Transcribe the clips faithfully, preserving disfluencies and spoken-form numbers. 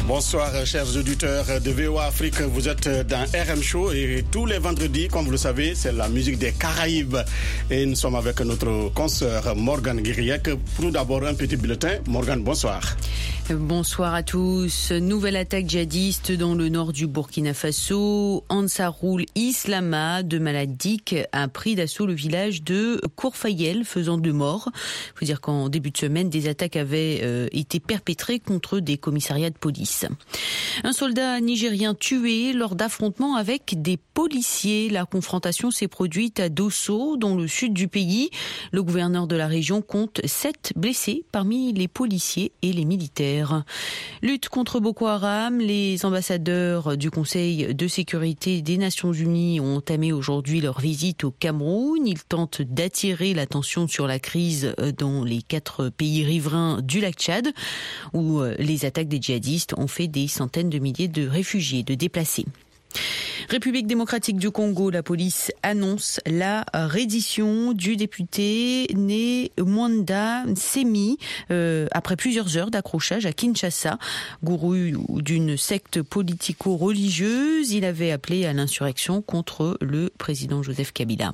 Bonsoir chers auditeurs de V O A Afrique, vous êtes dans R M Show et tous les vendredis, comme vous le savez, c'est la musique des Caraïbes et nous sommes avec notre consoeur Morgane Guiriec. Pour d'abord un petit bulletin. Morgane, bonsoir. Bonsoir à tous. Nouvelle attaque djihadiste dans le nord du Burkina Faso. Ansarul Islama de Maladik a pris d'assaut le village de Kourfayel, faisant deux morts. Il faut dire qu'en début de semaine, des attaques avaient euh, été perpétrées contre des commissariats de police. Un soldat nigérien tué lors d'affrontements avec des policiers. La confrontation s'est produite à Dosso, dans le sud du pays. Le gouverneur de la région compte sept blessés parmi les policiers et les militaires. Lutte contre Boko Haram, les ambassadeurs du Conseil de sécurité des Nations Unies ont entamé aujourd'hui leur visite au Cameroun. Ils tentent d'attirer l'attention sur la crise dans les quatre pays riverains du lac Tchad, où les attaques des djihadistes ont fait des centaines de milliers de réfugiés, de déplacés. République démocratique du Congo, la police annonce la reddition du député né Mwanda Nsemi euh, après plusieurs heures d'accrochage à Kinshasa. Gourou d'une secte politico-religieuse, il avait appelé à l'insurrection contre le président Joseph Kabila.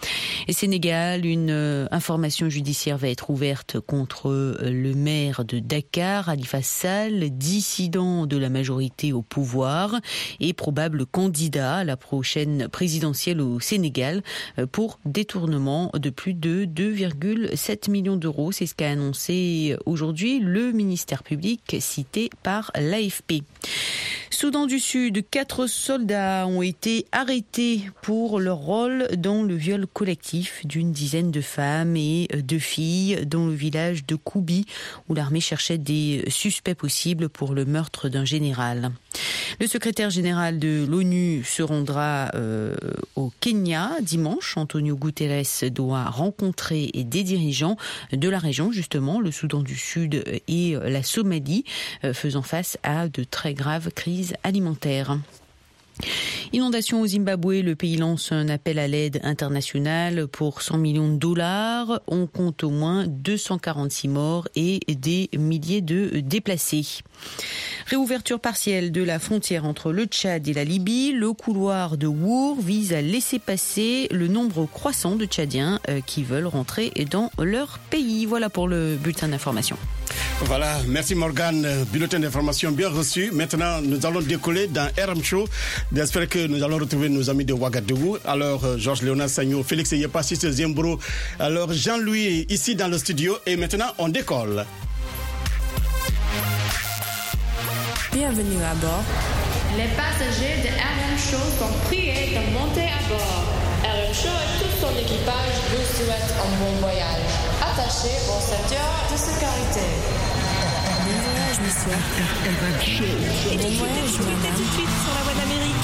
Et Sénégal, une euh, information judiciaire va être ouverte contre euh, le maire de Dakar, Khalifa Sall, dissident de la majorité au pouvoir et probable candidat à la prochaine présidentielle au Sénégal euh, pour détournement de plus de deux virgule sept millions d'euros. C'est ce qu'a annoncé aujourd'hui le ministère public cité par l'A F P. Soudan du Sud, quatre soldats ont été arrêtés pour leur rôle dans le viol collectif d'une dizaine de femmes et de filles dans le village de Koubi, où l'armée cherchait des suspects possibles pour le meurtre d'un général. Le secrétaire général de l'ONU se rendra euh, au Kenya dimanche. Antonio Guterres doit rencontrer des dirigeants de la région, justement, le Soudan du Sud et la Somalie, euh, faisant face à de très graves crises alimentaires. Inondation au Zimbabwe, le pays lance un appel à l'aide internationale pour cent millions de dollars. On compte au moins deux cent quarante-six morts et des milliers de déplacés. Réouverture partielle de la frontière entre le Tchad et la Libye. Le couloir de Wour vise à laisser passer le nombre croissant de Tchadiens qui veulent rentrer dans leur pays. Voilà pour le bulletin d'information. Voilà, merci Morgane, bulletin d'information bien reçu. Maintenant, nous allons décoller dans R M Show. J'espère que nous allons retrouver nos amis de Ouagadougou. Alors, Georges Léonard Sagno, Félix Yepassis Zembro. Alors, Jean-Louis ici dans le studio. Et maintenant, on décolle. Bienvenue à bord. Les passagers de R M Show sont priés de monter à bord. R M Show et tout son équipage vous souhaitent un bon voyage. Attachez vos ceintures de sécurité. Bon voyage, monsieur. Bon voyage, madame. Tout de suite sur la voie d'Amérique.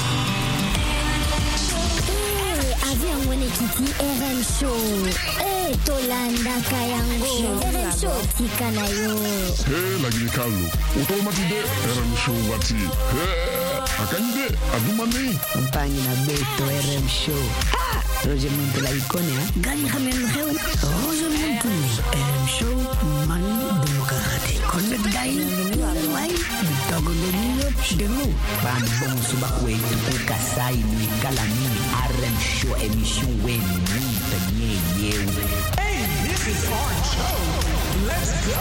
Avion Wenekiti R M Show. Eh, Tolanda Kayango. R M Show Tikanayo. Hey, lagi kalu. Otomatide R M Show wati. Hey, akande adumani. Compagnie na Beto R M Show. Ah, Roger Monte la icône, hein. Gagne Hamel Heu. Roger Monte R M Show man démocratique. Connect Dai. Wai, Togo de Nino de nous. Ban bon subakwe pour Kasai ni Kalani R M Show émission wen ni tanye yeu. Hey, this is our show. Let's go.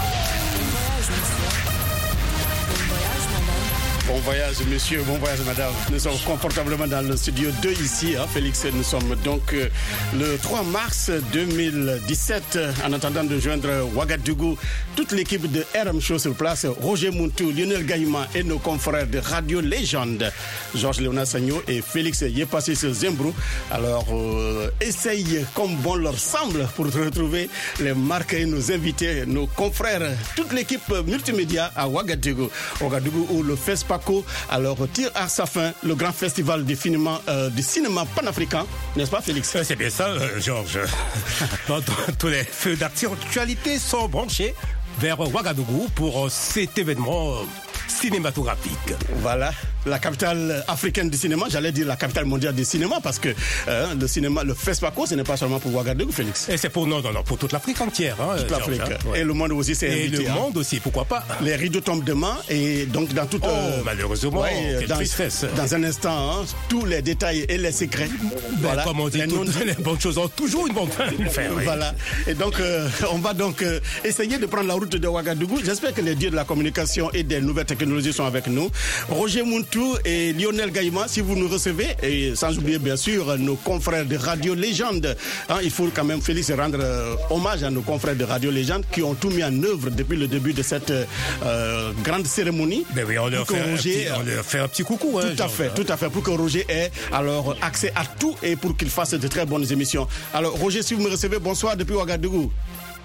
Bon voyage, madame. Bon voyage, monsieur, bon voyage, madame. Nous sommes confortablement dans le studio deux ici, hein, Félix. Nous sommes donc euh, le trois mars deux mille dix-sept. En attendant de joindre Ouagadougou, toute l'équipe de R M Show sur place, Roger Mountou, Lionel Gaïma et nos confrères de Radio Légende, Georges Léonard Sagno et Félix Yepassis Zembro. Alors, euh, essaye comme bon leur semble pour retrouver les marques et nos invités, nos confrères, toute l'équipe multimédia à Ouagadougou. Ouagadougou où le FESPACO alors tire à sa fin le grand festival du cinéma, euh, du cinéma panafricain, n'est-ce pas Félix? C'est bien ça, euh, Georges. Tous les feux d'actualité sont branchés vers Ouagadougou pour cet événement cinématographique. Voilà. la capitale africaine du cinéma, j'allais dire la capitale mondiale du cinéma, parce que euh, le cinéma, le FESPACO, ce n'est pas seulement pour Ouagadougou, Félix. Et c'est pour, non, non, non, pour toute l'Afrique entière. Hein, toute l'Afrique. Hein, ouais. Et le monde aussi, c'est Et invité. le hein. monde aussi, pourquoi pas. Les rideaux tombent demain, et donc dans toute... Oh, euh, malheureusement, ouais, quelle dans, tristesse. Dans un instant, hein, tous les détails et les secrets. Ben, voilà. Comme on dit, les, toutes les bonnes choses ont toujours une bonne fin. Oui. Voilà. Et donc, euh, on va donc euh, essayer de prendre la route de Ouagadougou. J'espère que les dieux de la communication et des nouvelles technologies sont avec nous. Roger Mountou et Lionel Gaïma, si vous nous recevez, et sans oublier bien sûr nos confrères de Radio Légende. Hein, il faut quand même, Félix, rendre euh, hommage à nos confrères de Radio Légende qui ont tout mis en œuvre depuis le début de cette euh, grande cérémonie. Ben oui, on leur, fait Roger, un petit, on leur fait un petit coucou. Hein, tout à fait, hein. tout à fait, pour que Roger ait alors accès à tout et pour qu'il fasse de très bonnes émissions. Alors Roger, si vous me recevez, bonsoir depuis Ouagadougou.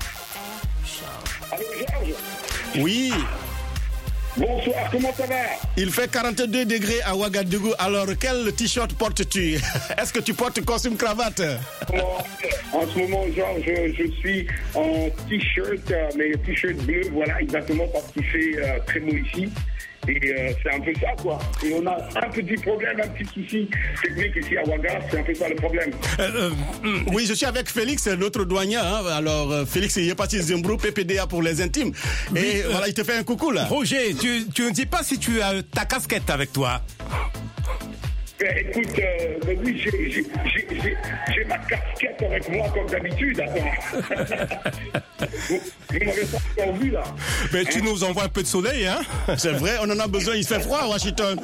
Allô, Georges? Oui. Bonsoir, comment ça va? Il fait quarante-deux degrés à Ouagadougou. Alors, quel t-shirt portes-tu? Est-ce que tu portes costume cravate? En ce moment, Georges, je, je suis en t-shirt, euh, mais t-shirt bleu, voilà, exactement, parce qu'il fait euh, très beau ici. Et euh, c'est un peu ça, quoi. Et on a un petit problème, un petit souci technique ici à Ouaga. C'est un peu ça le problème. Euh, euh, oui, je suis avec Félix, notre douanier. Hein. Alors, euh, Félix, il est parti Zembrou, P P D A pour les intimes. Et oui, euh, voilà, il te fait un coucou, là. Roger, tu, tu ne dis pas si tu as ta casquette avec toi? Ben, écoute, euh, ben oui, j'ai, j'ai, j'ai, j'ai, j'ai ma casquette avec moi comme d'habitude. vous, vous m'avez pas encore vu là. Mais hein? Tu nous envoies un peu de soleil, hein? C'est vrai, on en a besoin, il fait froid à Washington.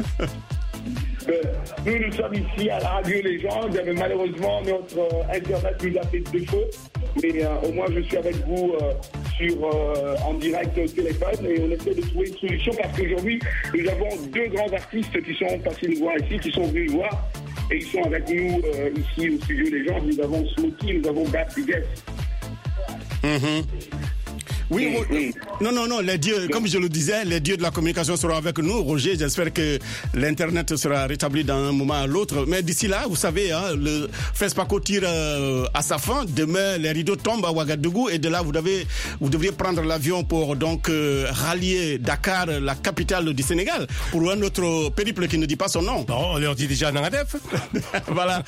Ben, nous, nous sommes ici à la Radio Légende, mais malheureusement, notre euh, Internet nous a fait défaut. Mais euh, au moins, je suis avec vous euh, sur, euh, en direct au téléphone et on essaie de trouver une solution parce qu'aujourd'hui, nous avons deux grands artistes qui sont passés nous voir ici, qui sont venus nous voir et ils sont avec nous euh, ici au studio Légende. Nous avons Smokey, nous avons Bap Digues. Mm-hmm. Oui, oui, non, non, non, les dieux, comme je le disais, les dieux de la communication seront avec nous. Roger, j'espère que l'Internet sera rétabli d'un moment à l'autre. Mais d'ici là, vous savez, hein, le FESPACO tire euh, à sa fin. Demain, les rideaux tombent à Ouagadougou et de là, vous devez, vous devriez prendre l'avion pour donc euh, rallier Dakar, la capitale du Sénégal, pour un autre périple qui ne dit pas son nom. Non, on leur dit déjà Nangadef. Voilà.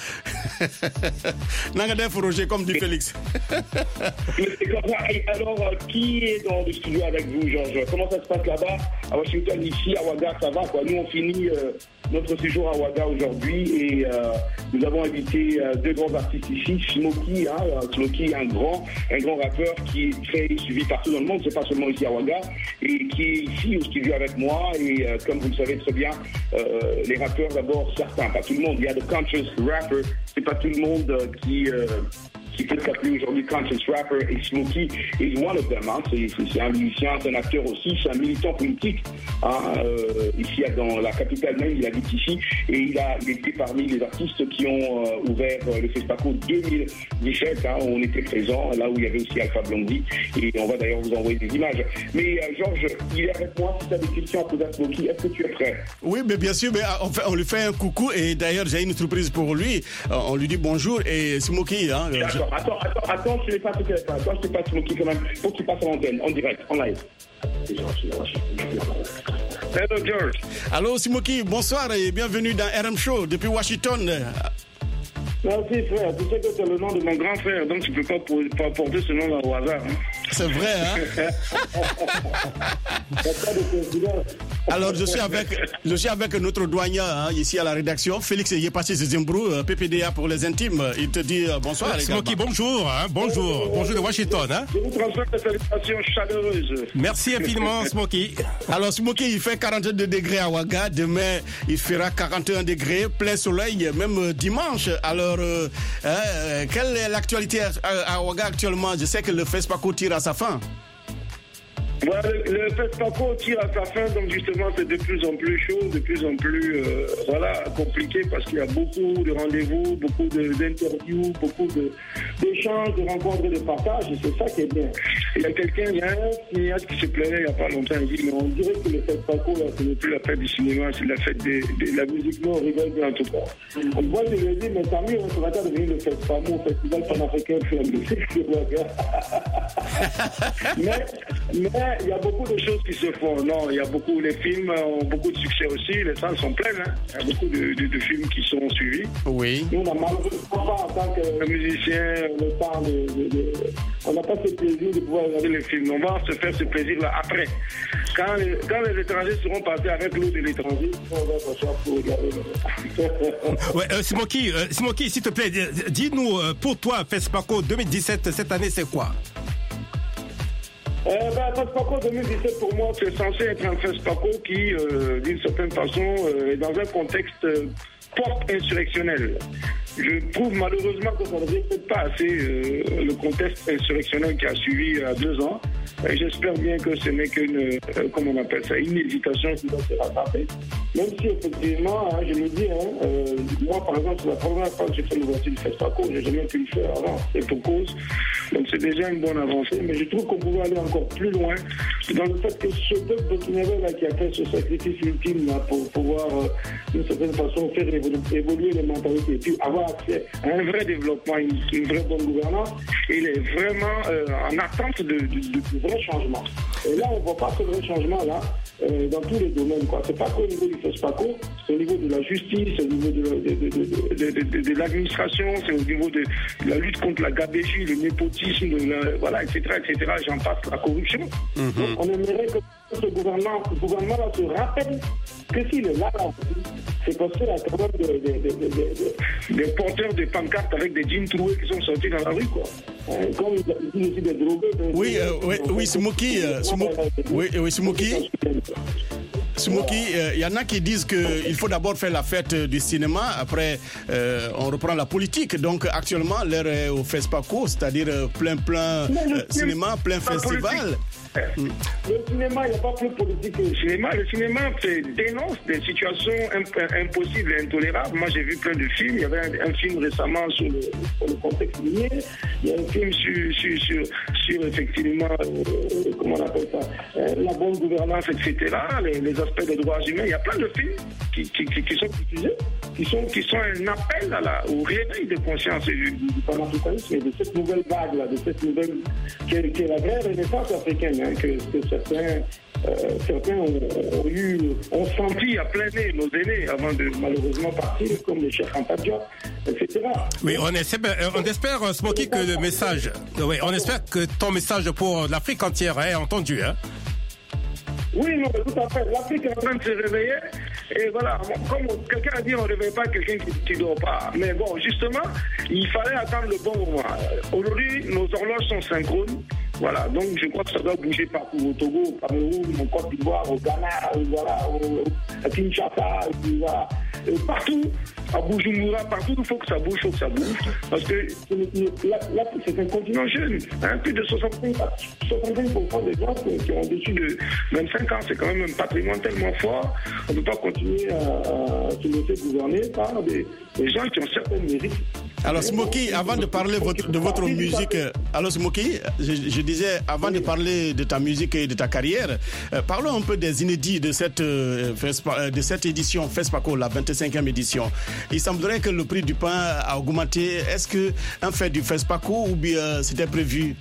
Nangadef, Roger, comme dit Félix. Alors, qui est dans le studio avec vous, Georges? Comment ça se passe là-bas à Washington, ici, à Ouaga, ça va quoi? Nous, on finit euh, notre séjour à Ouaga aujourd'hui et euh, nous avons invité euh, deux grands artistes ici. Smokey, hein, Smokey, un grand, un grand rappeur qui est très suivi partout dans le monde, c'est pas seulement ici à Ouaga, et qui est ici au studio avec moi. Et euh, comme vous le savez très bien, euh, les rappeurs d'abord, certains, pas tout le monde. Il y a de conscious rapper, c'est pas tout le monde euh, qui... Euh, qui peut s'appeler aujourd'hui conscious rapper, et Smokey is one of them. Hein. C'est, c'est, c'est un musicien, c'est un acteur aussi, c'est un militant politique. Hein. Euh, ici, dans la capitale même, il habite ici, et il a il était parmi les artistes qui ont euh, ouvert euh, le FESPACO deux mille dix-sept, hein, où on était présent, là où il y avait aussi Alpha Blondy, et on va d'ailleurs vous envoyer des images. Mais euh, Georges, il est avec moi, si tu as des questions à poser à Smokey, est-ce que tu es prêt? Oui, mais bien sûr, mais on, fait, on lui fait un coucou, et d'ailleurs, j'ai une surprise pour lui. On lui dit bonjour, et Smokey, hein, je... Attends, attends, attends, je ne sais pas ce qu'elle fait. Attends, je ne sais pas Smokey quand même. Il faut que tu passes en antenne, en direct, en live. Hello, George. Allô, Smokey, bonsoir et bienvenue dans R M Show depuis Washington. Merci, frère. Tu sais que c'est le nom de mon grand frère, donc tu ne peux pas, pour, pas porter ce nom au hasard. Hein. C'est vrai, hein? Alors, je suis avec, je suis avec notre douanier hein, ici à la rédaction, Félix Yepassi Zembrou, P P D A pour les intimes. Il te dit euh, bonsoir, les gars. Smokey, bonjour, hein, bonjour, bonjour de Washington. Hein. Je vous transmets des salutations chaleureuses. Merci infiniment, Smokey. Alors, Smokey, il fait quarante-deux degrés à Ouaga. Demain, il fera quarante et un degrés, plein soleil, même dimanche. Alors, euh, euh, quelle est l'actualité à, à Ouaga actuellement? Je sais que le FESPACO tire à sa fin. Voilà, le, le FESPACO tire à sa fin, donc justement c'est de plus en plus chaud, de plus en plus euh, voilà, compliqué parce qu'il y a beaucoup de rendez-vous, beaucoup de, d'interviews, beaucoup de, d'échanges, de rencontres et de partages, et c'est ça qui est bien. Il y a quelqu'un, il y a un cinéaste qui se plaignait il n'y a pas longtemps, il dit, mais on dirait que le FESPACO, là, ce n'est plus la fête du cinéma, c'est la fête des, de la musique, non, on rigole bien en tout cas. On voit, je lui ai dit, mais tant mieux, on va devenir le FESPAMO, Festival panafricain film de film. Mais Mais il y a beaucoup de choses qui se font. Non, il y a beaucoup, les films ont beaucoup de succès aussi. Les salles sont pleines. Hein. Il y a beaucoup de, de, de films qui sont suivis. Oui. Nous, on n'a malheureusement pas, en tant que musicien, le temps de, de, de... On n'a pas ce plaisir de pouvoir regarder les films. On va se faire ce plaisir-là après. Quand les, quand les étrangers seront passés avec l'eau de l'étranger, on va s'asseoir pour regarder. Ouais, euh, Smoky, euh, Smoky, s'il te plaît, dis-nous, euh, pour toi, FESPACO deux mille dix-sept, cette année, c'est quoi? Euh, ben, FESPACO deux mille dix-sept, pour moi, c'est censé être un FESPACO qui, euh, d'une certaine façon, euh, est dans un contexte euh, post-insurrectionnel. Je trouve malheureusement que ça ne reflète pas assez euh, le contexte insurrectionnel qui a suivi il y a deux ans. Et j'espère bien que ce n'est qu'une, euh, comment on appelle ça, une hésitation qui doit se rattraper. Même si effectivement, hein, je le dis, hein, euh, moi par exemple, c'est la première fois que j'ai fait l'ouverture du FESPACO, je n'ai jamais pu le faire avant, et pour cause. Donc c'est déjà une bonne avancée, mais je trouve qu'on pouvait aller encore plus loin dans le fait que ce peuple burkinabé là qui a fait ce sacrifice ultime là, pour pouvoir euh, d'une certaine façon faire évoluer, évoluer les mentalités, et puis avoir accès à un vrai développement, une, une vraie bonne gouvernance, il est vraiment euh, en attente de, de, de, de vrais changements. Et là, on ne voit pas ce vrai changement là euh, dans tous les domaines. Ce n'est pas qu'au niveau du FESPACO, c'est au niveau de la justice, c'est au niveau de, de, de, de, de, de, de l'administration, c'est au niveau de, de la lutte contre la gabégie, le népotisme, de la, voilà, et cetera, et cetera. J'en passe, la corruption. Mm-hmm. Donc, on aimerait que ce gouvernement, ce gouvernement-là se rappelle que s'il est là, c'est parce qu'il y a quand même des, des, des, des, des, des porteurs de pancartes avec des jeans troués qui sont sortis dans la rue, quoi. Hein, comme il y a aussi des drogués. Oui, euh, oui, oui, Smoky, euh, oui, oui, Smoky. Smoky, il euh, y en a qui disent qu'il faut d'abord faire la fête du cinéma, après euh, on reprend la politique. Donc actuellement, l'heure est au FESPACO, c'est-à-dire euh, plein, plein euh, cinéma, plein festival. Mm. Le cinéma, il n'y a pas plus politique que le cinéma. Le cinéma fait, dénonce des situations imp- impossibles et intolérables. Moi, j'ai vu plein de films. Il y avait un, un film récemment sur le, sur le contexte minier. Il y a un film sur, sur, sur, sur effectivement, euh, comment on appelle ça, euh, la bonne gouvernance, et cetera, les, les aspects des droits humains. Il y a plein de films qui, qui, qui, qui sont diffusés, qui sont, qui sont un appel à la, au réveil de conscience du, du panafricanisme et de cette nouvelle vague-là, de cette nouvelle, qui est, qui est la vraie renaissance africaine. Que, que certains, euh, certains ont, ont eu, ont senti à plein nez nos aînés avant de malheureusement partir, comme les chefs Anta Diop, et cetera. Oui, on espère, on espère Smoky, que le message, oui, on espère que ton message pour l'Afrique entière est entendu, hein. Oui, non, tout à fait. L'Afrique est en train de se réveiller. Et voilà, comme quelqu'un a dit, on ne réveille pas quelqu'un qui ne dort pas. Mais bon, justement, il fallait attendre le bon moment. Aujourd'hui, nos horloges sont synchrones. Voilà, donc je crois que ça doit bouger partout. Au Togo, au Cameroun, au Côte d'Ivoire, au Ghana, voilà, au, à Kinshasa, voilà. Et partout, à Bujumbura, partout, il faut que ça bouge, il faut que ça bouge. Parce que là, là c'est un continent jeune. Hein, plus de soixante-cinq pour cent des gens qui ont au-dessus de vingt-cinq ans, c'est quand même un patrimoine tellement fort. On ne peut pas continuer à, à se laisser gouverner par des, des gens qui ont certains mérites. Alors Smoky, avant de parler votre, de votre musique, alors Smoky, je, je disais, avant de parler de ta musique et de ta carrière, euh, parlons un peu des inédits de cette, euh, Fespa, de cette édition FESPACO, la vingt-cinquième édition. Il semblerait que le prix du pain a augmenté. Est-ce que un fait du FESPACO ou bien c'était prévu?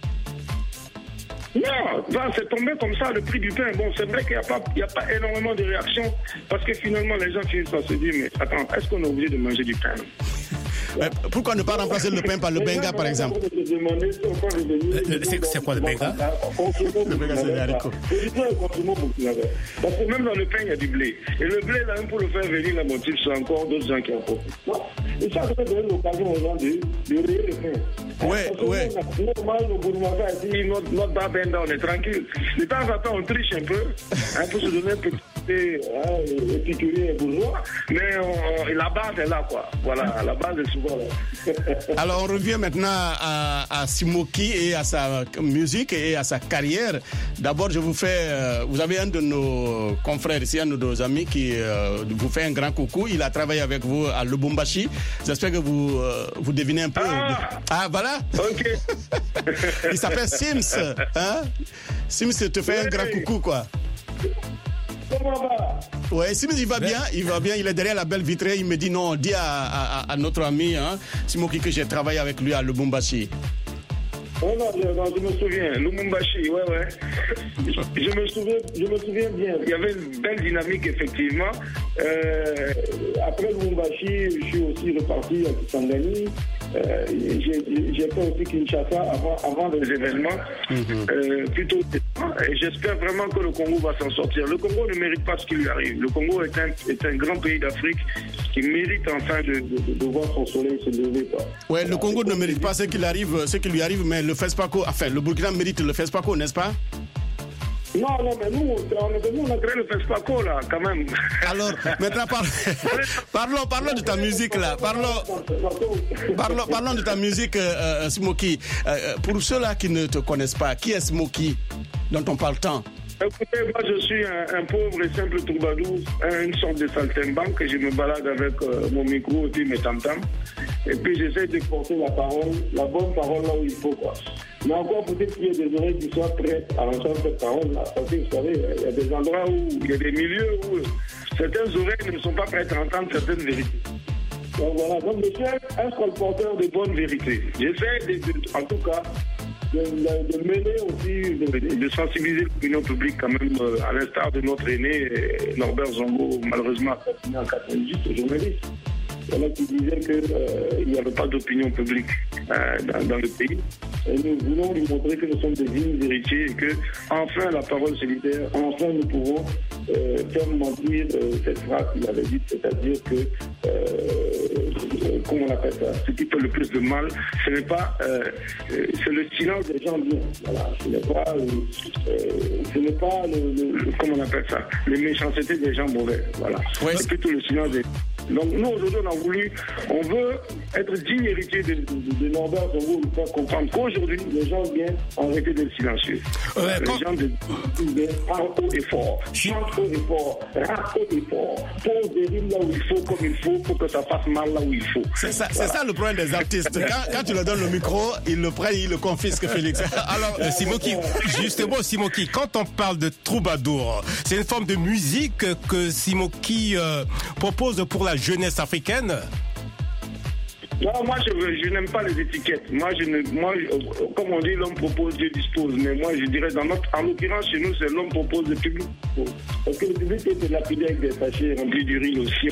Non, ben, c'est tombé comme ça, le prix du pain. Bon, c'est vrai qu'il n'y a, a pas énormément de réactions parce que finalement, les gens finissent par se dire, mais attends, est-ce qu'on est obligé de manger du pain? Mais pourquoi ne pas remplacer le pain par le benga, par exemple? C'est quoi le benga? Le benga, c'est les haricots. Parce que même dans le pain, il y a du blé. Et le blé, là, pour le faire venir, la motive, c'est encore d'autres gens qui en profitent. Et ça, ça donne l'occasion aux gens de, de rayer le pain. Oui, oui. Normal, le gouvernement a dit, notre, notre babenda, on est tranquille. De temps en temps, on triche un peu, hein, pour se donner un petit peu, hein, épicurier et bourgeois. Mais on, la base est là, quoi. Voilà, la base est souvent là. Alors, on revient maintenant à, à Smoky et à sa musique et à sa carrière. D'abord, je vous fais, euh, vous avez un de nos confrères ici, un de nos amis qui euh, vous fait un grand coucou. Il a travaillé avec vous à Lubumbashi. J'espère que vous, euh, vous devinez un peu. Ah, ah voilà. Ok. Il s'appelle Sims. Hein? Sims te fait oui. un grand coucou, quoi. Comment va? Ouais, Sims, il va bien, il va bien, il est derrière la belle vitrée. Il me dit non, dis à, à, à notre ami, hein, Smoky, que j'ai travaillé avec lui à Lubumbashi. Oh non, je, non, je me souviens, Lumumbashi, ouais, ouais. Je, je, me souviens, je me souviens bien. Il y avait une belle dynamique, effectivement. Euh, après Lumumbashi, je suis aussi reparti à Kisangani. Euh, j'ai, j'ai fait aussi Kinshasa avant, avant les événements. Mm-hmm. Euh, plutôt, et j'espère vraiment que le Congo va s'en sortir. Le Congo ne mérite pas ce qui lui arrive. Le Congo est un, est un grand pays d'Afrique qui mérite enfin de, de, de voir son soleil se lever. Oui, le Congo ne mérite pas ce qui, arrive, ce qui lui arrive, mais le FESPACO, enfin, le Burkina mérite le FESPACO, n'est-ce pas? Non, non, mais nous, on a créé le FESPACO, là, quand même. Alors, maintenant, par... parlons, parlons de ta musique, là. Parlons, parlons, parlons de ta musique, euh, Smoky. Euh, pour ceux-là qui ne te connaissent pas, qui est Smoky, dont on parle tant? Écoutez, moi je suis un, un pauvre et simple troubadour, une sorte de saltimbanque, et je me balade avec euh, mon micro et mes tam-tams. Et puis j'essaie de porter la parole, la bonne parole là où il faut, quoi. Mais encore peut-être qu'il y a des oreilles qui soient prêtes à entendre cette parole-là. Parce que vous savez, il y a des endroits où, il y a des milieux où certaines oreilles ne sont pas prêtes à entendre certaines vérités. Donc voilà, donc je suis un colporteur de bonnes vérités. J'essaie, de, de, en tout cas, de, de, de mener aussi, de, de sensibiliser l'opinion publique quand même, euh, à l'instar de notre aîné Norbert Zongo, malheureusement assassiné en quatre-vingt-dix, journaliste. Il y en a qui disaient qu'il euh, n'y avait pas d'opinion publique euh, dans, dans le pays. Et nous voulons lui montrer que nous sommes des dignes héritiers et que, enfin, la parole se libère. Enfin, nous pouvons euh, faire mentir euh, cette phrase qu'il avait dite, c'est-à-dire que, euh, euh, comment on appelle ça, ce qui fait le plus de mal, ce n'est pas, euh, euh, c'est le silence des gens bien. Voilà, ce n'est pas, euh, euh, ce n'est pas le, le, comment on appelle ça, les méchancetés des gens mauvais. Voilà, ouais. C'est plutôt le silence des. Donc nous aujourd'hui on a voulu, on veut être digne héritier de, de, de Norbert Zongo, nous faire comprendre qu'aujourd'hui les gens viennent arrêter d'être silencieux. Ouais, les quand... gens viennent parler haut et fort, chantent haut et fort, rappent haut et fort, pose des rimes là où il faut, comme il faut, pour que ça fasse mal là où il faut. C'est ça, voilà. C'est ça le problème des artistes. Quand, quand tu leur donnes le micro, ils le prennent, ils le confisquent, Félix. Alors euh, Simoki, justement Simoki, quand on parle de troubadour, c'est une forme de musique que Simoki euh, propose pour la jeunesse africaine? Non, moi je, je n'aime pas les étiquettes. Moi, je ne, moi, comme on dit, l'homme propose, Dieu dispose. Mais moi, je dirais, dans notre, en l'occurrence, chez nous, c'est l'homme propose, le public dispose. Parce que le public est lapidé avec des sachets remplis d'urine aussi.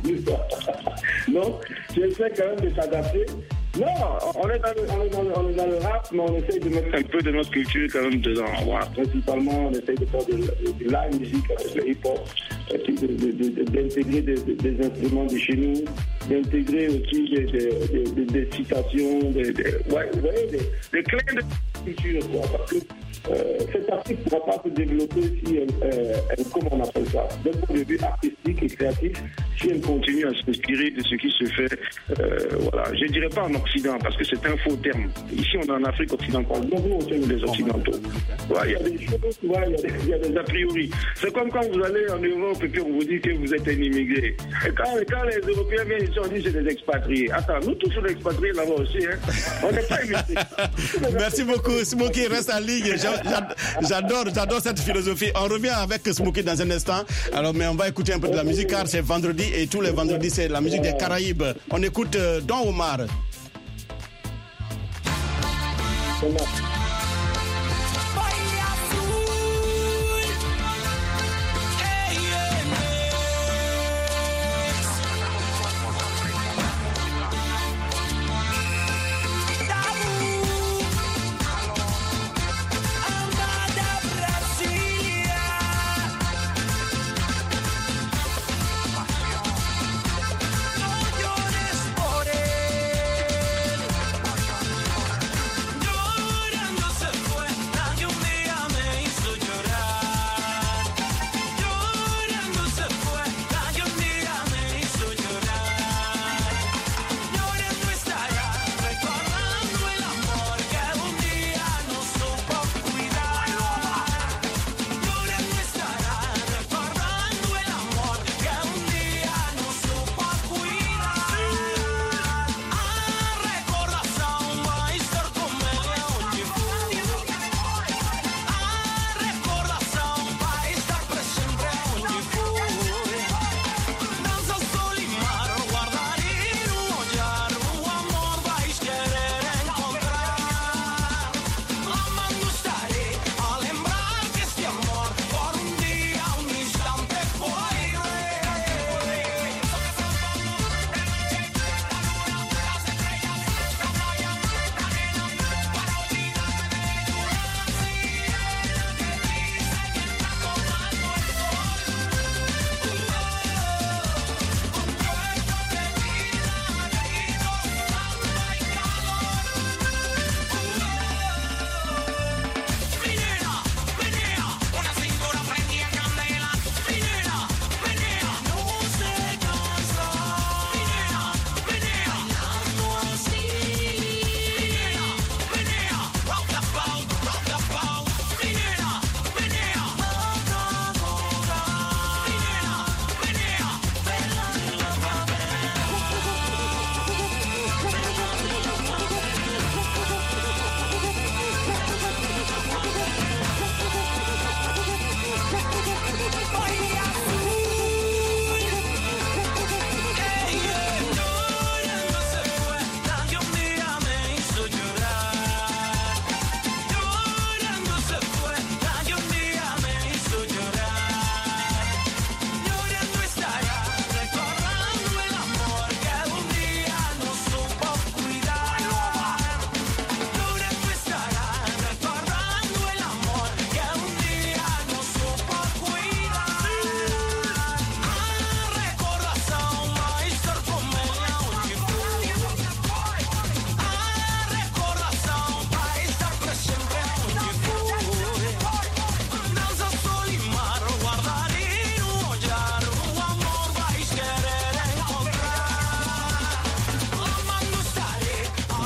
Non, j'essaie quand même de s'adapter. Non, on est, dans le, on, est dans le, on est dans le rap, mais on essaye de mettre un peu de notre culture quand même dedans. Voilà. Principalement, on essaye de faire de, de, de la musique avec le hip-hop, de, de, de, d'intégrer des, des instruments de chez nous, d'intégrer aussi des, des, des, des citations, des, des, ouais, ouais, des, des clins de culture. Quoi, parce que euh, cette artiste ne pourra pas se développer si elle, euh, elle, comment on appelle ça, d'un point de vue artistique et créatif, si elle continue à s'inspirer de ce qui se fait, euh, voilà, je ne dirais pas en Occident, parce que c'est un faux terme. Ici, on est en Afrique occidentale. Donc, nous, on sommes des Occidentaux. Il y a des choses, il y, y a des a priori. C'est comme quand vous allez en Europe et puis on vous dit que vous êtes un immigré. Et quand, quand les Européens viennent ici, on dit que c'est des expatriés. Attends, nous tous sommes expatriés là-bas aussi. Hein. On n'est pas immigrés. Merci beaucoup. Smoky reste en ligne. J'adore, j'adore cette philosophie. On revient avec Smoky dans un instant. Alors, mais on va écouter un peu de la musique car c'est vendredi et tous les vendredis, c'est la musique des Caraïbes. On écoute euh, Don Omar. Llora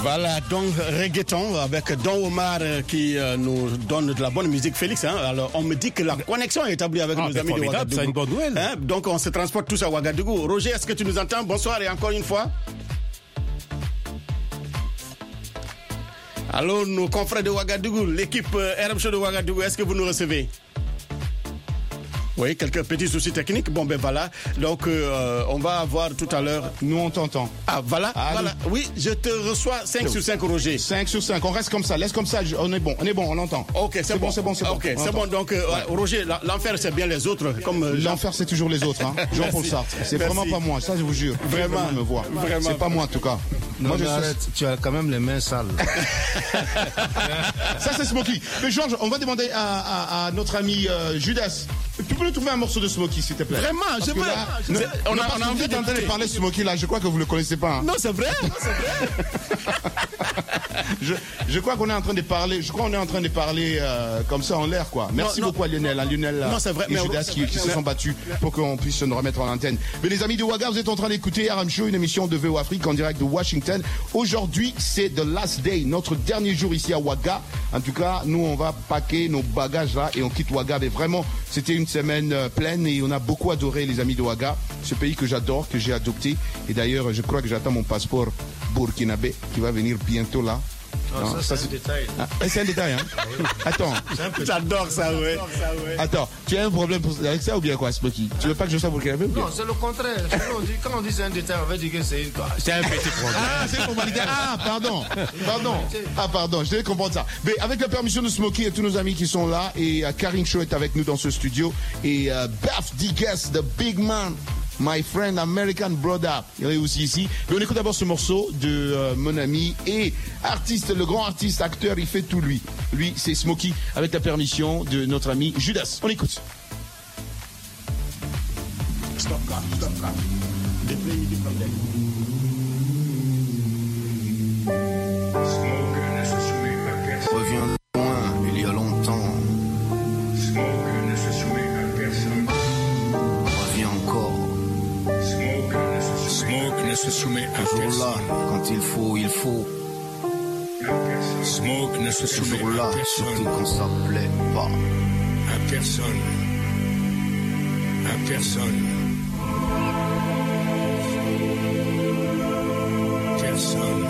Voilà, donc reggaeton avec Don Omar qui euh, nous donne de la bonne musique. Félix, hein, alors on me dit que la connexion est établie avec ah, nos amis de Ouagadougou. C'est une bonne nouvelle. Hein, donc on se transporte tous à Ouagadougou. Roger, est-ce que tu nous entends? Bonsoir et encore une fois. Allô, nos confrères de Ouagadougou, l'équipe euh, R M Show de Ouagadougou, est-ce que vous nous recevez? Oui, quelques petits soucis techniques. Bon, ben voilà. Donc, euh, on va avoir tout à l'heure. Nous, on t'entend. Ah, voilà, Allô. voilà. Oui, je te reçois cinq sur cinq, Roger. cinq sur cinq. On reste comme ça. Laisse comme ça. On est bon. On est bon. On entend. Ok, c'est bon. C'est bon, c'est bon. Ok, c'est bon. Donc, euh, ouais. Roger, l'enfer, c'est bien les autres. Comme euh, l'enfer, c'est toujours les autres. Hein. Jean-Paul Sartre. C'est vraiment pas moi. Ça, je vous jure. Vraiment. Vraiment me voir. Vraiment. C'est pas moi, en tout cas. Non, moi, je arrête. suis... Tu as quand même les mains sales. Ça, c'est Smokey. Mais Georges, on va demander à, à, à notre ami euh, Judas. Tu peux nous trouver un morceau de Smokey, s'il te plaît? Vraiment, je veux. Là, je ne, on, on, a, on a envie d'entendre parler de parler de Smokey là. Je crois que vous le connaissez pas. Hein. Non, c'est vrai. Non, c'est vrai. je, je crois qu'on est en train de parler. Je crois qu'on est en train de parler euh, comme ça en l'air, quoi. Merci non, beaucoup non. à Lionel, à Lionel non, c'est vrai, et mais Judas qui, vrai, qui se sont battus pour qu'on puisse nous remettre en antenne. Mais les amis de Ouaga, vous êtes en train d'écouter R M Show, une émission de V O Afrique en direct de Washington. Aujourd'hui, c'est the last day, notre dernier jour ici à Ouaga. En tout cas, nous, on va paquer nos bagages là et on quitte Ouaga. Mais vraiment, c'était une semaine euh, pleine et on a beaucoup adoré les amis de Ouaga, ce pays que j'adore, que j'ai adopté. Et d'ailleurs, je crois que j'attends mon passeport burkinabé qui va venir bientôt là. Non, non, ça, ça c'est un détail. Ah, c'est un détail, hein. Attends. J'adore ça, ouais. Attends, tu as un problème avec ça ou bien quoi, Smokey? Tu veux pas que je sois burkinabé ou bien? Non, c'est le contraire. On dit, quand on dit c'est un détail, on va dire que c'est une... C'est un petit problème. Ah, c'est une formalité. Ah, pardon. Pardon. Ah, pardon, je devais comprendre ça. Mais avec la permission de Smokey et tous nos amis qui sont là, et uh, Karim Show est avec nous dans ce studio, et uh, Baf Digas, the big man, my friend American brother, il est aussi ici. Mais on écoute d'abord ce morceau de euh, mon ami et artiste, le grand artiste, acteur, il fait tout lui. Lui, c'est Smokey, avec la permission de notre ami Judas. On écoute. Stop car, stop car. Reviens loin, il y a longtemps. Reviens encore. Smoke ne se soumet à toujours personne. Là, quand il faut, il faut. Smoke ne se soumet toujours là, à personne. surtout quand ça plaît pas. À personne. À personne. Personne.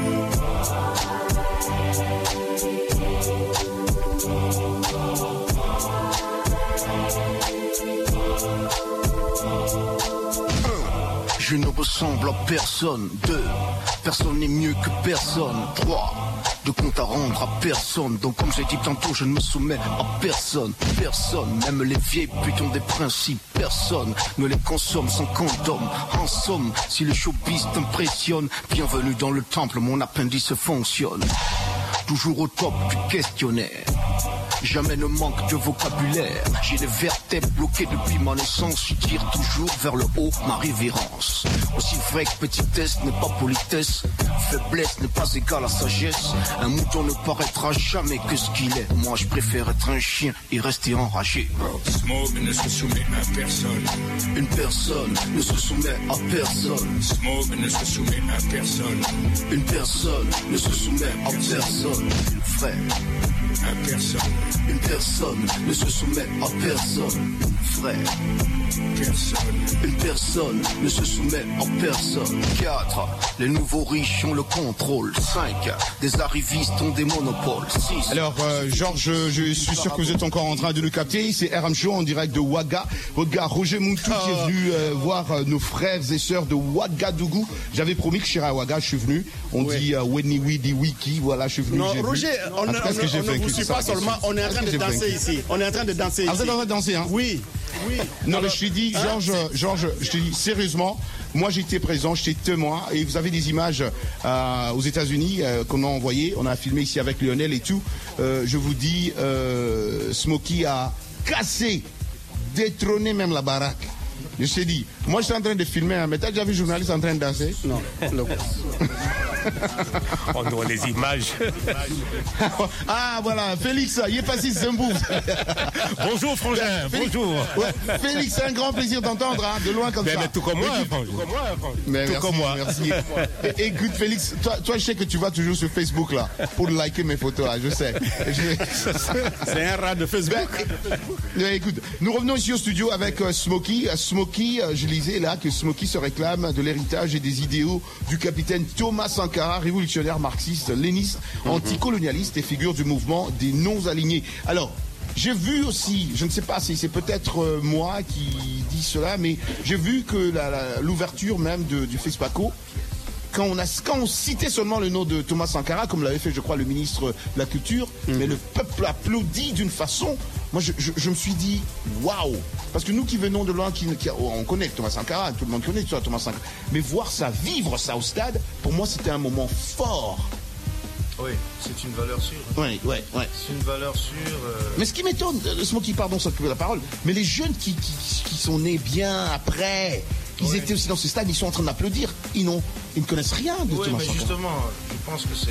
Je ne ressemble à personne. Deux, personne n'est mieux que personne. Trois, de compte à rendre à personne. Donc comme j'ai dit tantôt, je ne me soumets à personne. Personne, même les vieilles putes ont des principes. Personne ne les consomme sans condom. En somme, si le showbiz t'impressionne, bienvenue dans le temple, mon appendice fonctionne. Toujours au top du questionnaire. Jamais ne manque de vocabulaire. J'ai les vertèbres bloquées depuis ma naissance. Je tire toujours vers le haut ma révérence. Aussi vrai que petitesse n'est pas politesse, faiblesse n'est pas égale à sagesse. Un mouton ne paraîtra jamais que ce qu'il est. Moi je préfère être un chien et rester enragé. Smoke ne se soumet à personne. Une personne ne se soumet à personne. Smoke ne se soumet à personne. Une personne ne se soumet à personne. Frère, à personne. Une personne ne se soumet à personne. Frère, personne. Une personne ne se soumet à personne. Quatre, les nouveaux riches ont le contrôle. Cinq, des arrivistes ont des monopoles. Six. Alors, euh, Georges, je suis sûr que vous êtes encore en train de nous capter. C'est R M Show en direct de Ouaga. Votre gars Roger Moutou qui est venu euh, voir euh, nos frères et sœurs de Ouagadougou. J'avais promis que je serais à Ouaga, je suis venu. On oui. dit euh, Weni Widi Wiki, voilà, je suis venu. Non, Roger, on, on, on, on ne vous suit pas seulement, on est en train de danser ici. On est en train de danser ici. Ah, vous êtes en train de danser, hein? Oui. Oui. Non, mais je t'ai dit, Georges, hein? Georges, je te dis sérieusement, moi j'étais présent, j'étais témoin, et vous avez des images euh, aux États-Unis euh, qu'on a envoyées, on a filmé ici avec Lionel et tout. Euh, je vous dis, euh, Smokey a cassé, détrôné même la baraque. Je t'ai dit, moi j'étais en train de filmer, hein, mais t'as déjà vu un journaliste en train de danser? Non. On doit les images. Ah voilà, Félix, il est passé Zembou. Bonjour Frangin, bonjour. Ouais, Félix, c'est un grand plaisir d'entendre, hein, de loin comme mais, ça. Mais tout comme moi, Frangin. Mais tout merci, comme moi. Merci. Et, écoute Félix, toi, toi je sais que tu vas toujours sur Facebook là pour liker mes photos, là, je sais. Je... C'est un rat de Facebook. Ben, écoute, nous revenons ici au studio avec euh, Smokey. Euh, Smokey, euh, je lisais là que Smokey se réclame de l'héritage et des idéaux du capitaine Thomas Sankara, révolutionnaire marxiste, léniste, mm-hmm. anticolonialiste et figure du mouvement des non-alignés. Alors, j'ai vu aussi, je ne sais pas si c'est peut-être euh, moi qui dis cela, mais j'ai vu que la, la, l'ouverture même de, du FESPACO, quand on, a, quand on citait seulement le nom de Thomas Sankara, comme l'avait fait, je crois, le ministre de la Culture, mmh. mais le peuple applaudit d'une façon. Moi, je, je, je me suis dit, waouh! Parce que nous qui venons de loin, qui, qui, on connaît Thomas Sankara, tout le monde connaît Thomas Sankara, mais voir ça, vivre ça au stade, pour moi, c'était un moment fort. Oui, c'est une valeur sûre. Oui, oui, oui. C'est une valeur sûre. Euh... Mais ce qui m'étonne, euh, Smokey, pardon, ça coupe la parole, mais les jeunes qui, qui, qui sont nés bien après, ils oui. étaient aussi dans ce stade, ils sont en train d'applaudir. Ils, n'ont, ils ne connaissent rien de oui, Thomas mais Sankara. Justement, je pense que c'est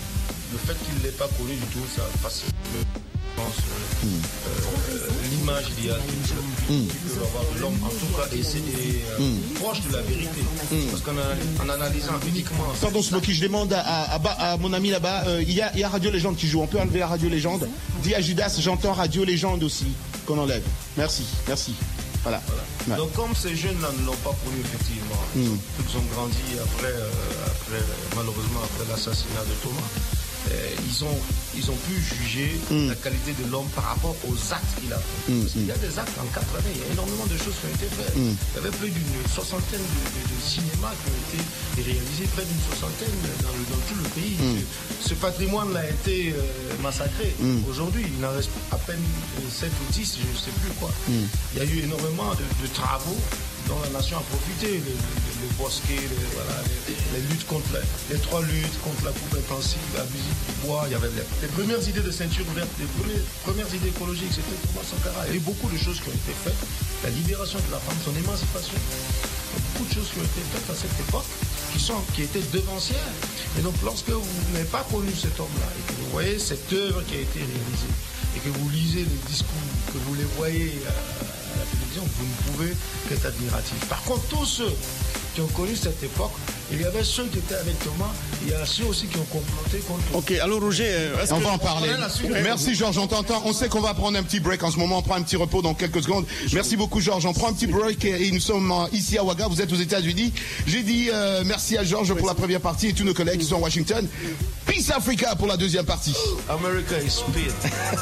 le fait qu'il ne l'ait pas connu du tout, ça facilite. Je pense euh, mm. euh, l'image idéale qu'il mm. peut avoir de l'homme, en tout cas, et c'est euh, mm. proche de la vérité. Mm. Parce qu'en en analysant uniquement. Pardon, Smokey, je demande à, à, à, à mon ami là-bas, euh, il y, y a Radio Légende qui joue. On peut enlever la Radio Légende. Dis à Judas, j'entends Radio Légende aussi, qu'on enlève. Merci, merci. Voilà. Voilà. Ouais. Donc, comme ces jeunes-là ne l'ont pas connu, effectivement, mm. ils ont grandi après, euh, après, malheureusement, après l'assassinat de Thomas. Euh, ils, ont, ils ont pu juger mm. la qualité de l'homme par rapport aux actes qu'il a fait. Mm. Parce qu'il y a des actes en quatre années, il y a énormément de choses qui ont été faites. Mm. Il y avait plus d'une soixantaine de, de, de cinémas qui ont été réalisés, près d'une soixantaine dans, le, dans tout le pays. Mm. Ce patrimoine a été euh, massacré. Mm. Aujourd'hui, il en reste à peine sept ou dix, je ne sais plus quoi. Mm. Il y a eu énormément de, de travaux dont la nation a profité, les, les, les bosquets, les, voilà, les, les luttes contre la, les trois luttes contre la coupe intensive, l'abusive du bois. Il y avait les, les premières idées de ceinture ouverte, les premières, premières idées écologiques, c'était Thomas Sankara. Il y a eu beaucoup de choses qui ont été faites. La libération de la femme, son émancipation. Il y a beaucoup de choses qui ont été faites à cette époque qui, sont, qui étaient devancières. Et donc lorsque vous n'avez pas connu cet homme-là et que vous voyez cette œuvre qui a été réalisée et que vous lisez les discours, que vous les voyez à la télévision, vous ne pouvez qu'être admiratif. Par contre, tous ceux qui ont connu cette époque, il y avait ceux qui étaient avec Thomas, il y a ceux aussi qui ont comploté contre Thomas. Ok, alors Roger, on va en parler. Merci Georges, on t'entend. On sait qu'on va prendre un petit break en ce moment, on prend un petit repos dans quelques secondes. Merci beaucoup Georges, on prend un petit break et nous sommes ici à Ouaga, vous êtes aux États-Unis. J'ai dit euh, merci à Georges pour la première partie et tous nos collègues qui sont à Washington. Peace Africa pour la deuxième partie. America is speed.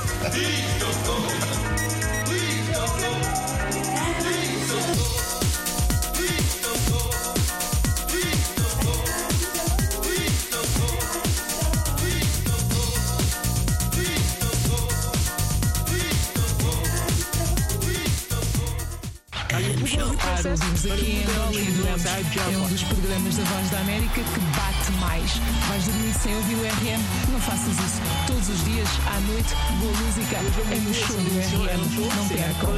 Ouvimos aqui em Angola e adoramos. É um dos programas da Voz da América que bate mais. Vais dormir sem ouvir o R M? Não faças isso. Todos os dias, à noite, boa música é no show do R M. Não percam.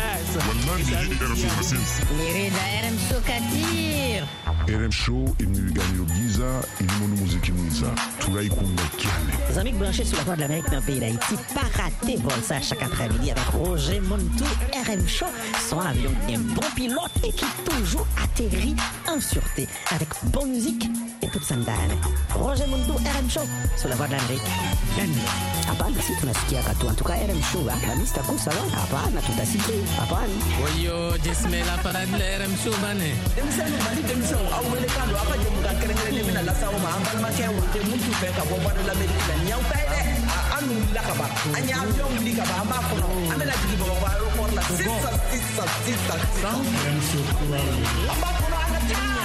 Mirida R M Show Kadir. R M Show imniganyiro byiza irimo n'umuziki mwiza turayikunda cyane. Les amis branchés sur la Voix de l'Amérique dans le pays d'Haïti, pas rater vol ça chaque après-midi avec Roger Montou, R M Show, son avion bien bon pilote et qui toujours atterrit en sûreté avec bonne musique et toute sa ndani. Roger Montou, R M Show sur la Voix de l'Amérique. Hapana, si tunasikia katu en tout cas R M Show hapa Mister Kusalo hapana tutasikia hapana. Oyo jesmela para de R M Show bane. Demsano bali demsano awele kando apa je muka kerengere mina la sawo ma ambal ma kewa te muntu fe ka bo Voix de l'Amérique la nyaw tay de anu la ka ba anya avion li ka ba amba ko no amela digi bo ba aéroport la six six six six amba ko no ana tia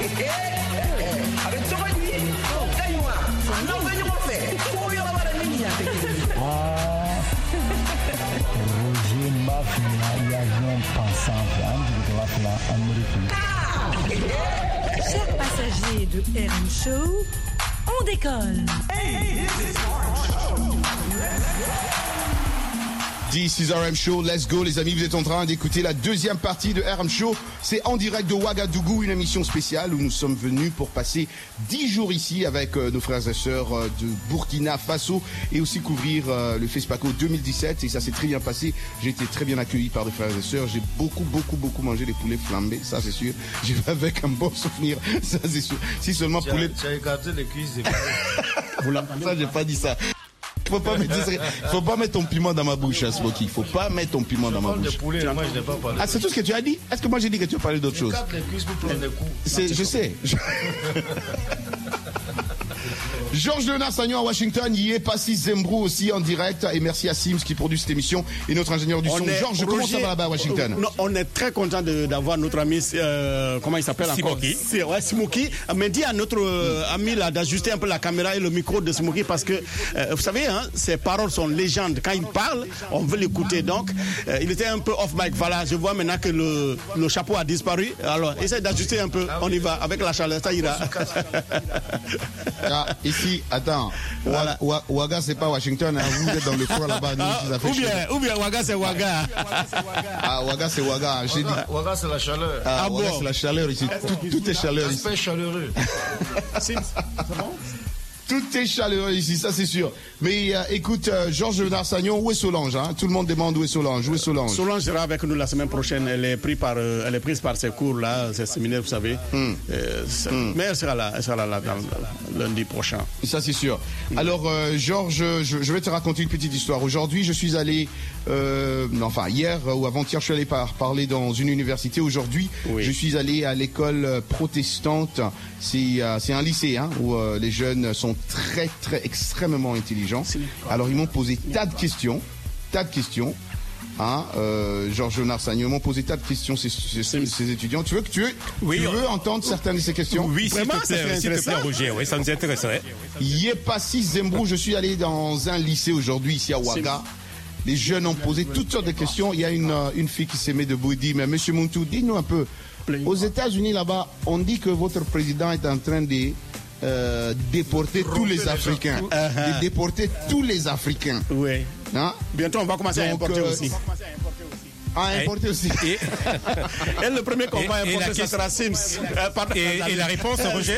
avec toi ni kaywa no venyo mo fe ko yo la bara ni ya te Roger Mafia y avion pensant de la Amérique. Chers passagers de R M Show, on décolle. This is R M Show, let's go les amis, vous êtes en train d'écouter la deuxième partie de R M Show. C'est en direct de Ouagadougou, une émission spéciale où nous sommes venus pour passer dix jours ici avec euh, nos frères et sœurs euh, de Burkina Faso et aussi couvrir euh, le FESPACO deux mille dix-sept et ça s'est très bien passé. J'ai été très bien accueilli par des frères et sœurs, j'ai beaucoup beaucoup beaucoup mangé des poulets flambés, ça c'est sûr. J'ai fait avec un bon souvenir, ça c'est sûr. Si seulement tu poulet... Tu as écarté les cuisses des poulets. Ça j'ai pas dit ça. Faut pas mettre, faut pas mettre ton piment dans ma bouche, hein, Smokey. Faut pas mettre ton piment dans ma bouche. De poulet, moi, je n'ai pas parlé. Ah, c'est tout ce que tu as dit? Est-ce que moi j'ai dit que tu as parlé d'autre chose? Les cuisses pour prendre des coups. C'est, je sais. Georges Léonard Sagnon à Washington, y est Passis Zembrou aussi en direct et merci à Sims qui produit cette émission et notre ingénieur du son. Georges, comment ça va là-bas à Washington? Non, on est très content de, d'avoir notre ami, euh, comment il s'appelle encore? Smokey. Ouais, Smokey. Mais dis à notre euh, ami là d'ajuster un peu la caméra et le micro de Smokey parce que euh, vous savez, hein, ses paroles sont légendes. Quand il parle, on veut l'écouter. Donc, euh, il était un peu off mic. Voilà, je vois maintenant que le, le chapeau a disparu. Alors, essaye d'ajuster un peu. On y va avec la chaleur, ça ira. Ah, ici, attends, voilà. Ouaga c'est pas Washington, hein. Vous êtes dans le froid là-bas. Nous, ah, ou, bien, ou bien Ouaga c'est Ouaga. Ah, Ouaga c'est Ouaga. J'ai dit. Ouaga c'est la chaleur. Ah, ah Ouaga bon. C'est la chaleur ici. Tout, tout est chaleur ici. Aspect chaleureux. Tout est chaleureux ici, ça c'est sûr. Mais euh, écoute, euh, Georges Léonard Sagnon, où est Solange, hein? Tout le monde demande où est Solange. Où est Solange? Solange sera avec nous la semaine prochaine. Elle est prise par, euh, elle est prise par ses cours là, ses séminaires, vous savez. Mm. Euh, mm. Mais elle sera là, elle sera là dans, dans, lundi prochain. Ça c'est sûr. Mm. Alors euh, Georges, je, je vais te raconter une petite histoire. Aujourd'hui, je suis allé, euh, enfin hier ou avant-hier, je suis allé par, parler dans une université. Aujourd'hui, oui. Je suis allé à l'école protestante. C'est, euh, c'est un lycée hein, où euh, les jeunes sont très très extrêmement intelligents. Alors ils m'ont posé tas de questions, tas de questions. Hein, euh, Georges Léonard Sagnon m'ont posé tas de questions ces, ces, ces étudiants. Tu veux que tu veux, oui, tu veux entendre certaines de ces questions? Oui, vraiment, c'est intéressant. Roger, oui, ça nous intéresserait. Yepassi Zembrou, je suis allé dans un lycée aujourd'hui ici à Ouaga. Les jeunes ont posé toutes sortes de questions. Il y a une, une fille qui s'est mise debout et dit, mais Monsieur Muntu, dis-nous un peu. Aux États-Unis là-bas, on dit que votre président est en train de Euh, déporter tous les Africains. Uh-huh. De déporter tous les Africains. Oui. Hein? Bientôt, on va commencer Donc, à importer euh, aussi. À importer et, aussi. Et, et le premier qu'on va importer, ça sera Sims. Et, et la réponse, Roger?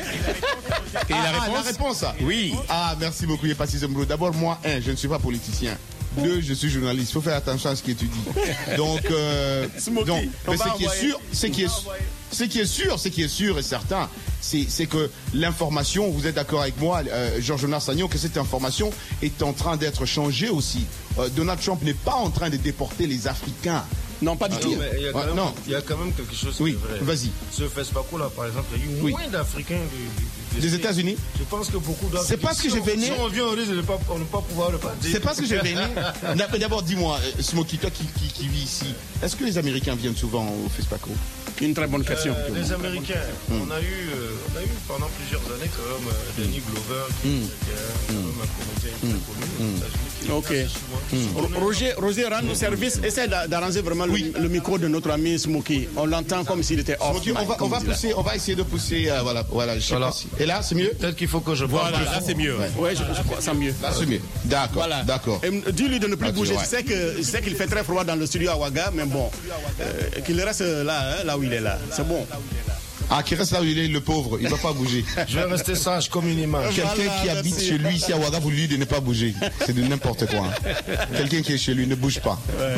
Et ah, la réponse, ah, la réponse Oui. Ah, merci beaucoup, Yepassi Zembrou. D'abord, moi, un, je ne suis pas politicien. Deux, je suis journaliste. Il faut faire attention à ce que tu dis. Donc, euh, donc mais ce qui est sûr, ce qui est, ce qui est sûr, ce qui est sûr et certain, c'est, c'est que l'information, vous êtes d'accord avec moi, euh, Georges Léonard Sagnon, que cette information est en train d'être changée aussi. Euh, Donald Trump n'est pas en train de déporter les Africains. Non, pas du tout. Ah, il, ouais, non. Il y a quand même quelque chose oui, qui est vrai. Vas-y. Ce FESPACO là, par exemple, il y a eu oui. moins d'Africains de, de, de des États-Unis. Je pense que beaucoup d'Africains. C'est pas ce que je venais. Si on vient, on risque de ne pas, pas pouvoir le passer. C'est pas ce que je venais. D'abord, dis-moi, Smokey, toi qui, qui, qui vis ici, est-ce que les Américains viennent souvent au FESPACO? Une très bonne question. Euh, les Américains, mm. on, a eu, euh, on a eu pendant plusieurs années quand même euh, Danny Glover, qui mm. était quand même un comédien très connu aux États-Unis. Ok. Mm. Roger, Roger, rends-nous service. Essaie d'arranger vraiment oui. le, le micro de notre ami Smokey. On l'entend comme s'il était off. Smokey, on va, on va pousser, on va essayer de pousser. Euh, voilà, voilà. Je sais voilà. Pas si... Et là, c'est mieux. Peut-être qu'il faut que je. Voilà, là c'est mieux. Ouais, ouais je, je crois que c'est mieux. Là c'est mieux. D'accord. Voilà. D'accord. Dis-lui de ne plus okay, bouger. Ouais. Je sais que, je sais qu'il fait très froid dans le studio à Ouaga, mais bon, euh, qu'il reste là, hein, là où il est là. C'est bon. Ah, qui reste là où il est, le pauvre, il ne va pas bouger. Je vais rester sage comme une image. Quelqu'un voilà, qui habite merci. Chez lui ici à Ouaga, vous lui dites de ne pas bouger. C'est de n'importe quoi. Hein. Quelqu'un qui est chez lui, ne bouge pas. Ouais.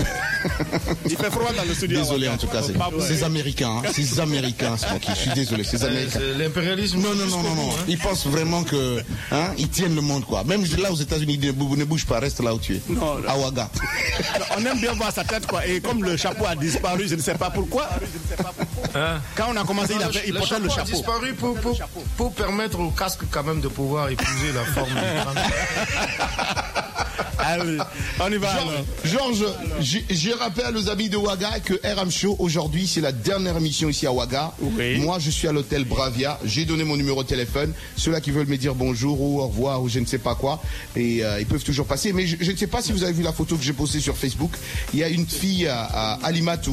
Il fait froid dans le studio. Désolé en tout cas, c'est ouais. Ces Américains, hein. Ces Américains, c'est qui. Je suis désolé, ces Américains. L'impérialisme. Non, non, non, non, non. Hein. Ils pensent vraiment que, hein, ils tiennent le monde, quoi. Même là aux États-Unis, ne bouge pas, reste là où tu es. Non, à Ouaga. On aime bien voir sa tête, quoi. Et comme le chapeau a disparu, je ne sais pas pourquoi. Hein? Quand on a commencé, il, avait, il portait le chapeau. Disparu pour, pour, pour permettre au casque quand même de pouvoir épouser la forme. Allez, on y va. Georges, je rappelle aux amis de Ouaga que R M Show aujourd'hui c'est la dernière émission ici à Ouaga. Oui. Moi je suis à l'hôtel Bravia, j'ai donné mon numéro de téléphone. Ceux-là qui veulent me dire bonjour ou au revoir ou je ne sais pas quoi, et euh, ils peuvent toujours passer. Mais je, je ne sais pas si vous avez vu la photo que j'ai postée sur Facebook. Il y a une fille à, à Alimatou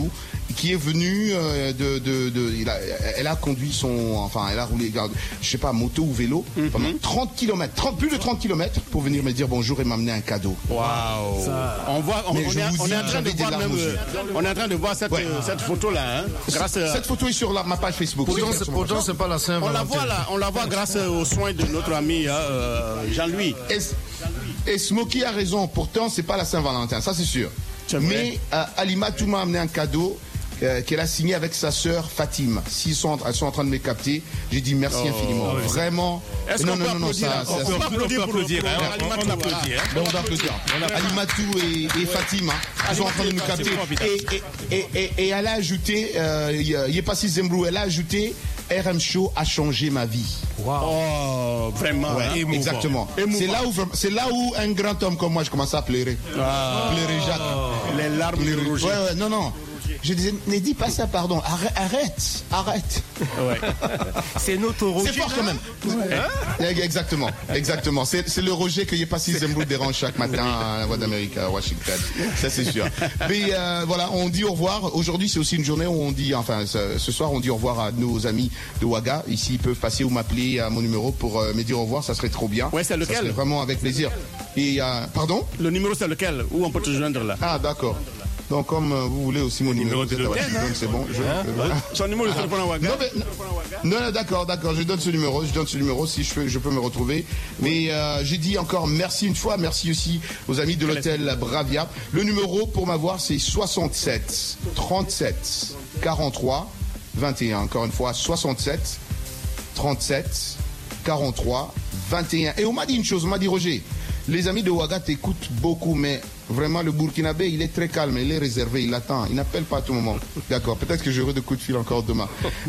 qui est venue euh, de, de, de il a, elle a conduit son, enfin, elle a roulé, je sais pas, moto ou vélo mm-hmm. pendant trente kilomètres, trente, plus de trente kilomètres pour venir me dire bonjour et m'amener un cadeau. Waouh. On voit, on, on, est, on est en train de voir même, euh, on est en train de voir cette, ouais. euh, cette photo là. Hein, grâce à... Cette photo est sur la, ma page Facebook. Pourtant, c'est, pourtant, c'est pas la Saint-Valentin. On la voit là, on la voit grâce aux soins de notre ami euh, Jean-Louis. Et, et Smokey a raison. Pourtant, c'est pas la Saint-Valentin, ça c'est sûr. C'est Mais euh, Alimatou m'a amené un cadeau. Euh, qu'elle a signé avec sa sœur Fatima. S'ils sont, elles sont en train de me capter, j'ai dit merci oh, infiniment. Oui. Vraiment. Est-ce non, qu'on non, peut non, non, ça, on, ça, on, ça, on peut applaudir. On peut applaudir. On peut applaudir. Alimatou et, et Fatima, ils sont en train de nous capter. Et, et, et, et elle a ajouté, euh, Yepassi Zembrou, elle a ajouté, R M Show a changé ma vie. Wow. Oh, vraiment. Ouais, hein? Exactement. C'est là, où, c'est là où un grand homme comme moi, je commence à pleurer. Ah. Pleurer Jacques. Les larmes de Roger. Ouais, ouais, non, non. Je disais, ne dis pas ça, pardon. Arrête, arrête. arrête. Ouais. C'est notre Roger. C'est fort quand même. Ouais. Hein? Exactement, exactement. C'est, c'est le Roger que Yepassi Zembrou dérange chaque matin à la Voix d'Amérique à Washington. Ça, c'est sûr. Mais euh, voilà, on dit au revoir. Aujourd'hui, c'est aussi une journée où on dit, enfin, ce, ce soir, on dit au revoir à nos amis de Ouaga. Ici, ils peuvent passer ou m'appeler à mon numéro pour euh, me dire au revoir. Ça serait trop bien. Ouais, c'est lequel? Ça serait vraiment avec plaisir. Et euh, pardon? Le numéro, c'est lequel? Où on peut te joindre là? Ah, d'accord. Donc, comme euh, vous voulez aussi mon numéro, numéro de téléphone, hein? C'est bon. Je, hein? Ouais. Son numéro de téléphone à Ouaga. Non, mais, non, non, d'accord, d'accord. Je donne ce numéro, je donne ce numéro si je peux, je peux me retrouver. Mais euh, j'ai dit encore merci une fois, merci aussi aux amis de l'hôtel Bravia. Le numéro pour m'avoir, c'est soixante-sept trente-sept quarante-trois vingt et un. Encore une fois, soixante-sept trente-sept quarante-trois vingt et un. Et on m'a dit une chose, on m'a dit Roger, les amis de Ouaga t'écoutent beaucoup, mais vraiment le Burkinabé, il est très calme, il est réservé, il attend, il n'appelle pas à tout moment. D'accord, peut-être que j'aurai de coups de fil encore demain.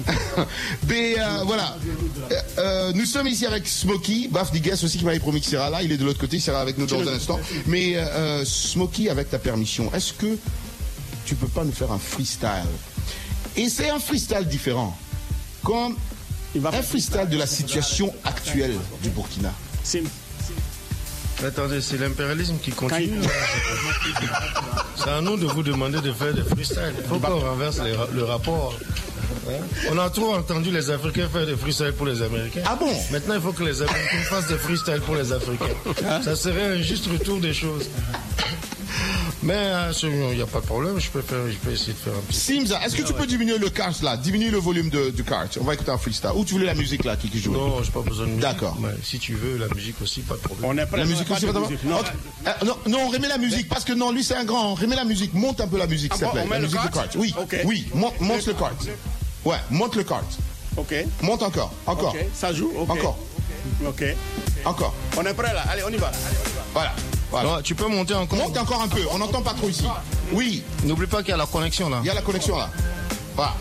Mais euh, voilà, euh, euh, nous sommes ici avec Smokey, Baf Digues aussi qui m'avait promis qu'il sera là, il est de l'autre côté, il sera avec nous dans un instant. Mais euh, Smokey, avec ta permission, est-ce que tu peux pas nous faire un freestyle? Et c'est un freestyle différent, comme un freestyle de la situation actuelle du Burkina. C'est... Attendez, c'est l'impérialisme qui continue. C'est à nous de vous demander de faire des freestyles. Il faut qu'on renverse les, le rapport. Hein? On a trop entendu les Africains faire des freestyles pour les Américains. Ah bon? Maintenant, il faut que les Américains fassent des freestyles pour les Africains. Ça serait un juste retour des choses. Mais il euh, n'y a pas de problème, je peux, faire, je peux essayer de faire un petit... Simza, est-ce que tu peux diminuer le cart là? Diminue le volume de, du cart. On va écouter un freestyle. Ou tu voulais la musique là qui, qui joue? Non, j'ai pas besoin de musique. D'accord. Mais si tu veux, la musique aussi, pas de problème. On est prêt. La musique aussi, pas de musique. Non. Okay. Euh, non, non, on remet la musique parce que non, lui c'est un grand. On remet la musique. Monte un peu la musique, s'il te plaît. La musique de cart. Oui, okay. Oui, monte, monte le cart. Ouais, monte le cart. Ok. Monte encore, encore. Okay. Ça joue, okay. Encore. Ok. Encore. On est prêt là. Allez, on y va. Allez, on y va. Voilà. Voilà. Non, tu peux monter encore. Monte encore un peu, on n'entend pas trop ici. Oui. N'oublie pas qu'il y a la connexion là. Il y a la connexion là. Voilà.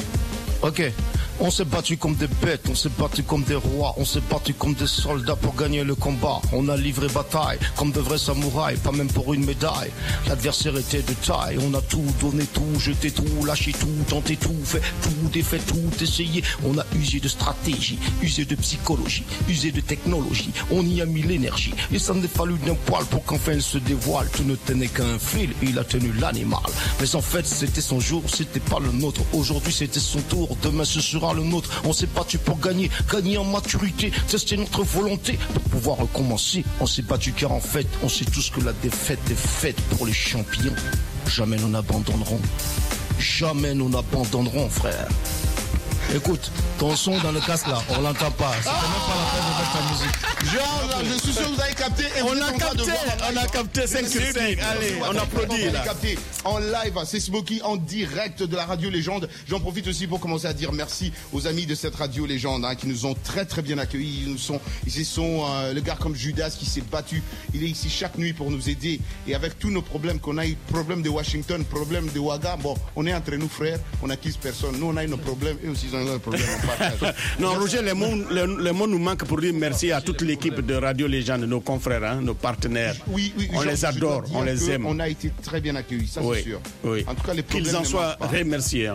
Ok. On s'est battu comme des bêtes, on s'est battu comme des rois, on s'est battu comme des soldats pour gagner le combat. On a livré bataille comme de vrais samouraïs, pas même pour une médaille. L'adversaire était de taille, on a tout donné, tout jeté, tout lâché, tout tenté, tout fait, tout défait, tout essayé. On a usé de stratégie, usé de psychologie, usé de technologie. On y a mis l'énergie et ça n'est fallu d'un poil pour qu'enfin il se dévoile. Tout ne tenait qu'à un fil, il a tenu l'animal. Mais en fait c'était son jour, c'était pas le nôtre. Aujourd'hui c'était son tour, demain ce sera le nôtre. On s'est battu pour gagner, gagner en maturité, tester notre volonté pour pouvoir recommencer. On s'est battu car en fait, on sait tous que la défaite est faite pour les champions. Jamais nous n'abandonnerons. Jamais nous n'abandonnerons, frère. Écoute, ton son dans le casque là, on l'entend pas. C'est quand même pas la peine de mettre ta musique. Genre, je suis sûr que vous avez capté. Et on a capté, on a capté cinq sur cinq. Allez, on applaudit là. Capté en live, c'est Smokey en direct de la Radio Légende. J'en profite aussi pour commencer à dire merci aux amis de cette Radio Légende hein, qui nous ont très très bien accueillis. Ils nous sont, ils sont euh, le gars comme Judas qui s'est battu. Il est ici chaque nuit pour nous aider. Et avec tous nos problèmes qu'on a eu, problèmes de Washington, problèmes de Ouaga, bon, on est entre nous frères, on n'accuse personne. Nous on a eu nos problèmes et aussi un problème. Non, Roger, les mots, les, les mots nous manquent pour dire merci à toute l'équipe de Radio Légende, nos confrères, hein, nos partenaires. Oui, oui, on les adore, on les aime. On a été très bien accueillis, ça oui, c'est sûr. Oui. En tout cas, les problèmes. Qu'ils en soient remerciés. Hein.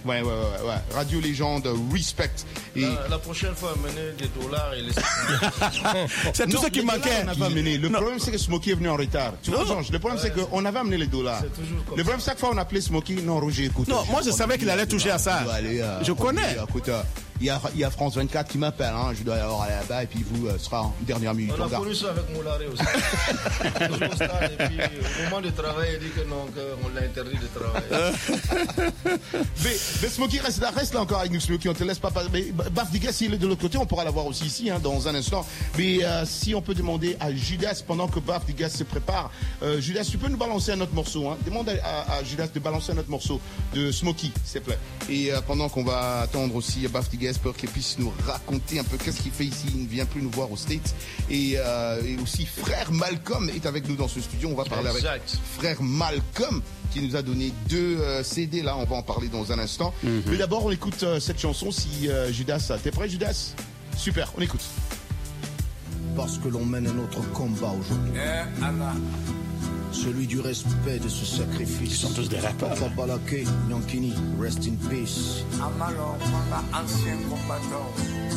Ouais, ouais, ouais, ouais. Radio Légende, respect. Et... La, la prochaine fois, amener des dollars et les... C'est tout non, ce qui manquait. On n'a pas amené. Le non. problème, c'est que Smokey est venu en retard. Tu vois, Georges, le problème, ouais, c'est qu'on avait amené les dollars. Le problème, chaque fois, on appelait Smokey. Non, Roger, écoute. Non, moi, je savais qu'il allait toucher à ça. Aller, euh, je connais. Écoute, euh, il y, a, il y a France vingt-quatre qui m'appelle. Hein. Je dois alors aller là-bas et puis vous euh, sera en dernière minute. On a connu ça avec Moulare aussi. Toujours au stade et puis au moment de travail, il dit que non, qu'on l'a interdit de travailler. mais, mais Smokey reste là, reste là encore avec nous, Smokey. On te laisse pas passer. Mais Baf Digas, s'il est de l'autre côté, on pourra l'avoir aussi ici hein, dans un instant. Mais euh, si on peut demander à Judas, pendant que Baf Digas se prépare, euh, Judas, tu peux nous balancer un autre morceau. Hein. Demande à, à, à Judas de balancer un autre morceau de Smokey, s'il te plaît. Et euh, pendant qu'on va attendre aussi Baf Digas pour qu'il puisse nous raconter un peu qu'est-ce qu'il fait ici. Il ne vient plus nous voir aux States. Et, euh, et aussi, frère Malcolm est avec nous dans ce studio. On va parler exact. avec frère Malcolm qui nous a donné deux euh, C D. Là, on va en parler dans un instant. Mm-hmm. Mais d'abord, on écoute euh, cette chanson. Si euh, Judas, t'es prêt, Judas? Super, on écoute. Parce que l'on mène un autre combat aujourd'hui. Eh, Anna. Celui du respect de ce sacrifice. Ils sont tous des rappeurs. Papa Balaké, Nyankini, rest in peace. Amalo, ancien combattant.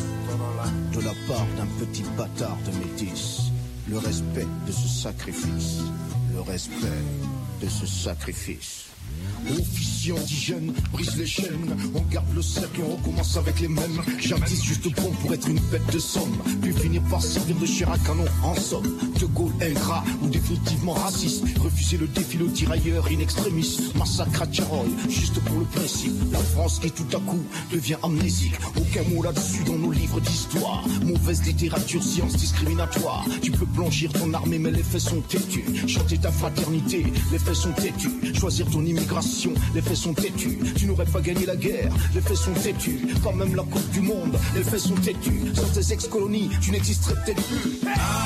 De la part d'un petit bâtard de métis. Le respect de ce sacrifice. Le respect de ce sacrifice. Officiant indigène, brise les chaînes. On garde le cercle et on recommence avec les mêmes. Jadis juste bon pour être une bête de somme, puis finir par servir de chair à canon en somme. De Gaulle ingrat ou définitivement raciste. Refuser le défi, le tirailleur in extremis. Massacre à Tcharoy, juste pour le principe. La France qui tout à coup devient amnésique. Aucun mot là-dessus dans nos livres d'histoire. Mauvaise littérature, science discriminatoire. Tu peux blanchir ton armée mais les faits sont têtus. Chanter ta fraternité, les faits sont têtus. Choisir ton immigration, les faits sont têtus. Tu n'aurais pas gagné la guerre, les faits sont têtus. Pas même la Coupe du Monde, les faits sont têtus. Sans tes ex-colonies, tu n'existerais peut-être plus.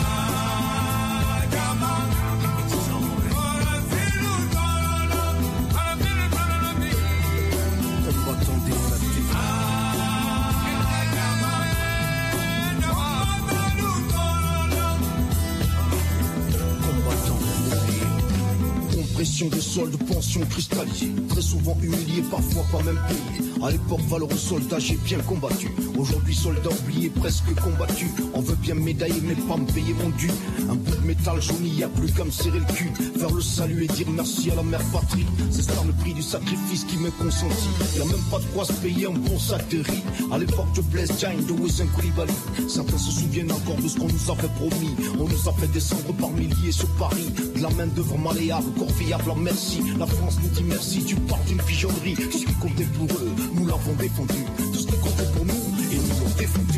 De soldes, pensions cristallisées, très souvent humiliés, parfois pas même payés. À l'époque, valeureux soldats, j'ai bien combattu. Aujourd'hui, soldats oubliés, presque combattus. On veut bien médailler, mais pas me payer mon dû. Un bout de métal jauni, y a plus qu'à me serrer le cul. Faire le salut et dire merci à la mère patrie. C'est ça le prix du sacrifice qui m'est consenti. Y'a même pas de quoi se payer un bon sac de riz. À l'époque de Blaise Diagne, de Wesson Koulibaly. Certains se souviennent encore de ce qu'on nous avait promis. On nous a fait descendre par milliers sur Paris. De la main d'œuvre malléable, corvéable, merci. La France nous dit merci, tu parles d'une pigeonnerie. Tout ce qui comptait pour eux, nous l'avons défendu. Tout ce qui comptait pour nous, ils nous ont défendu.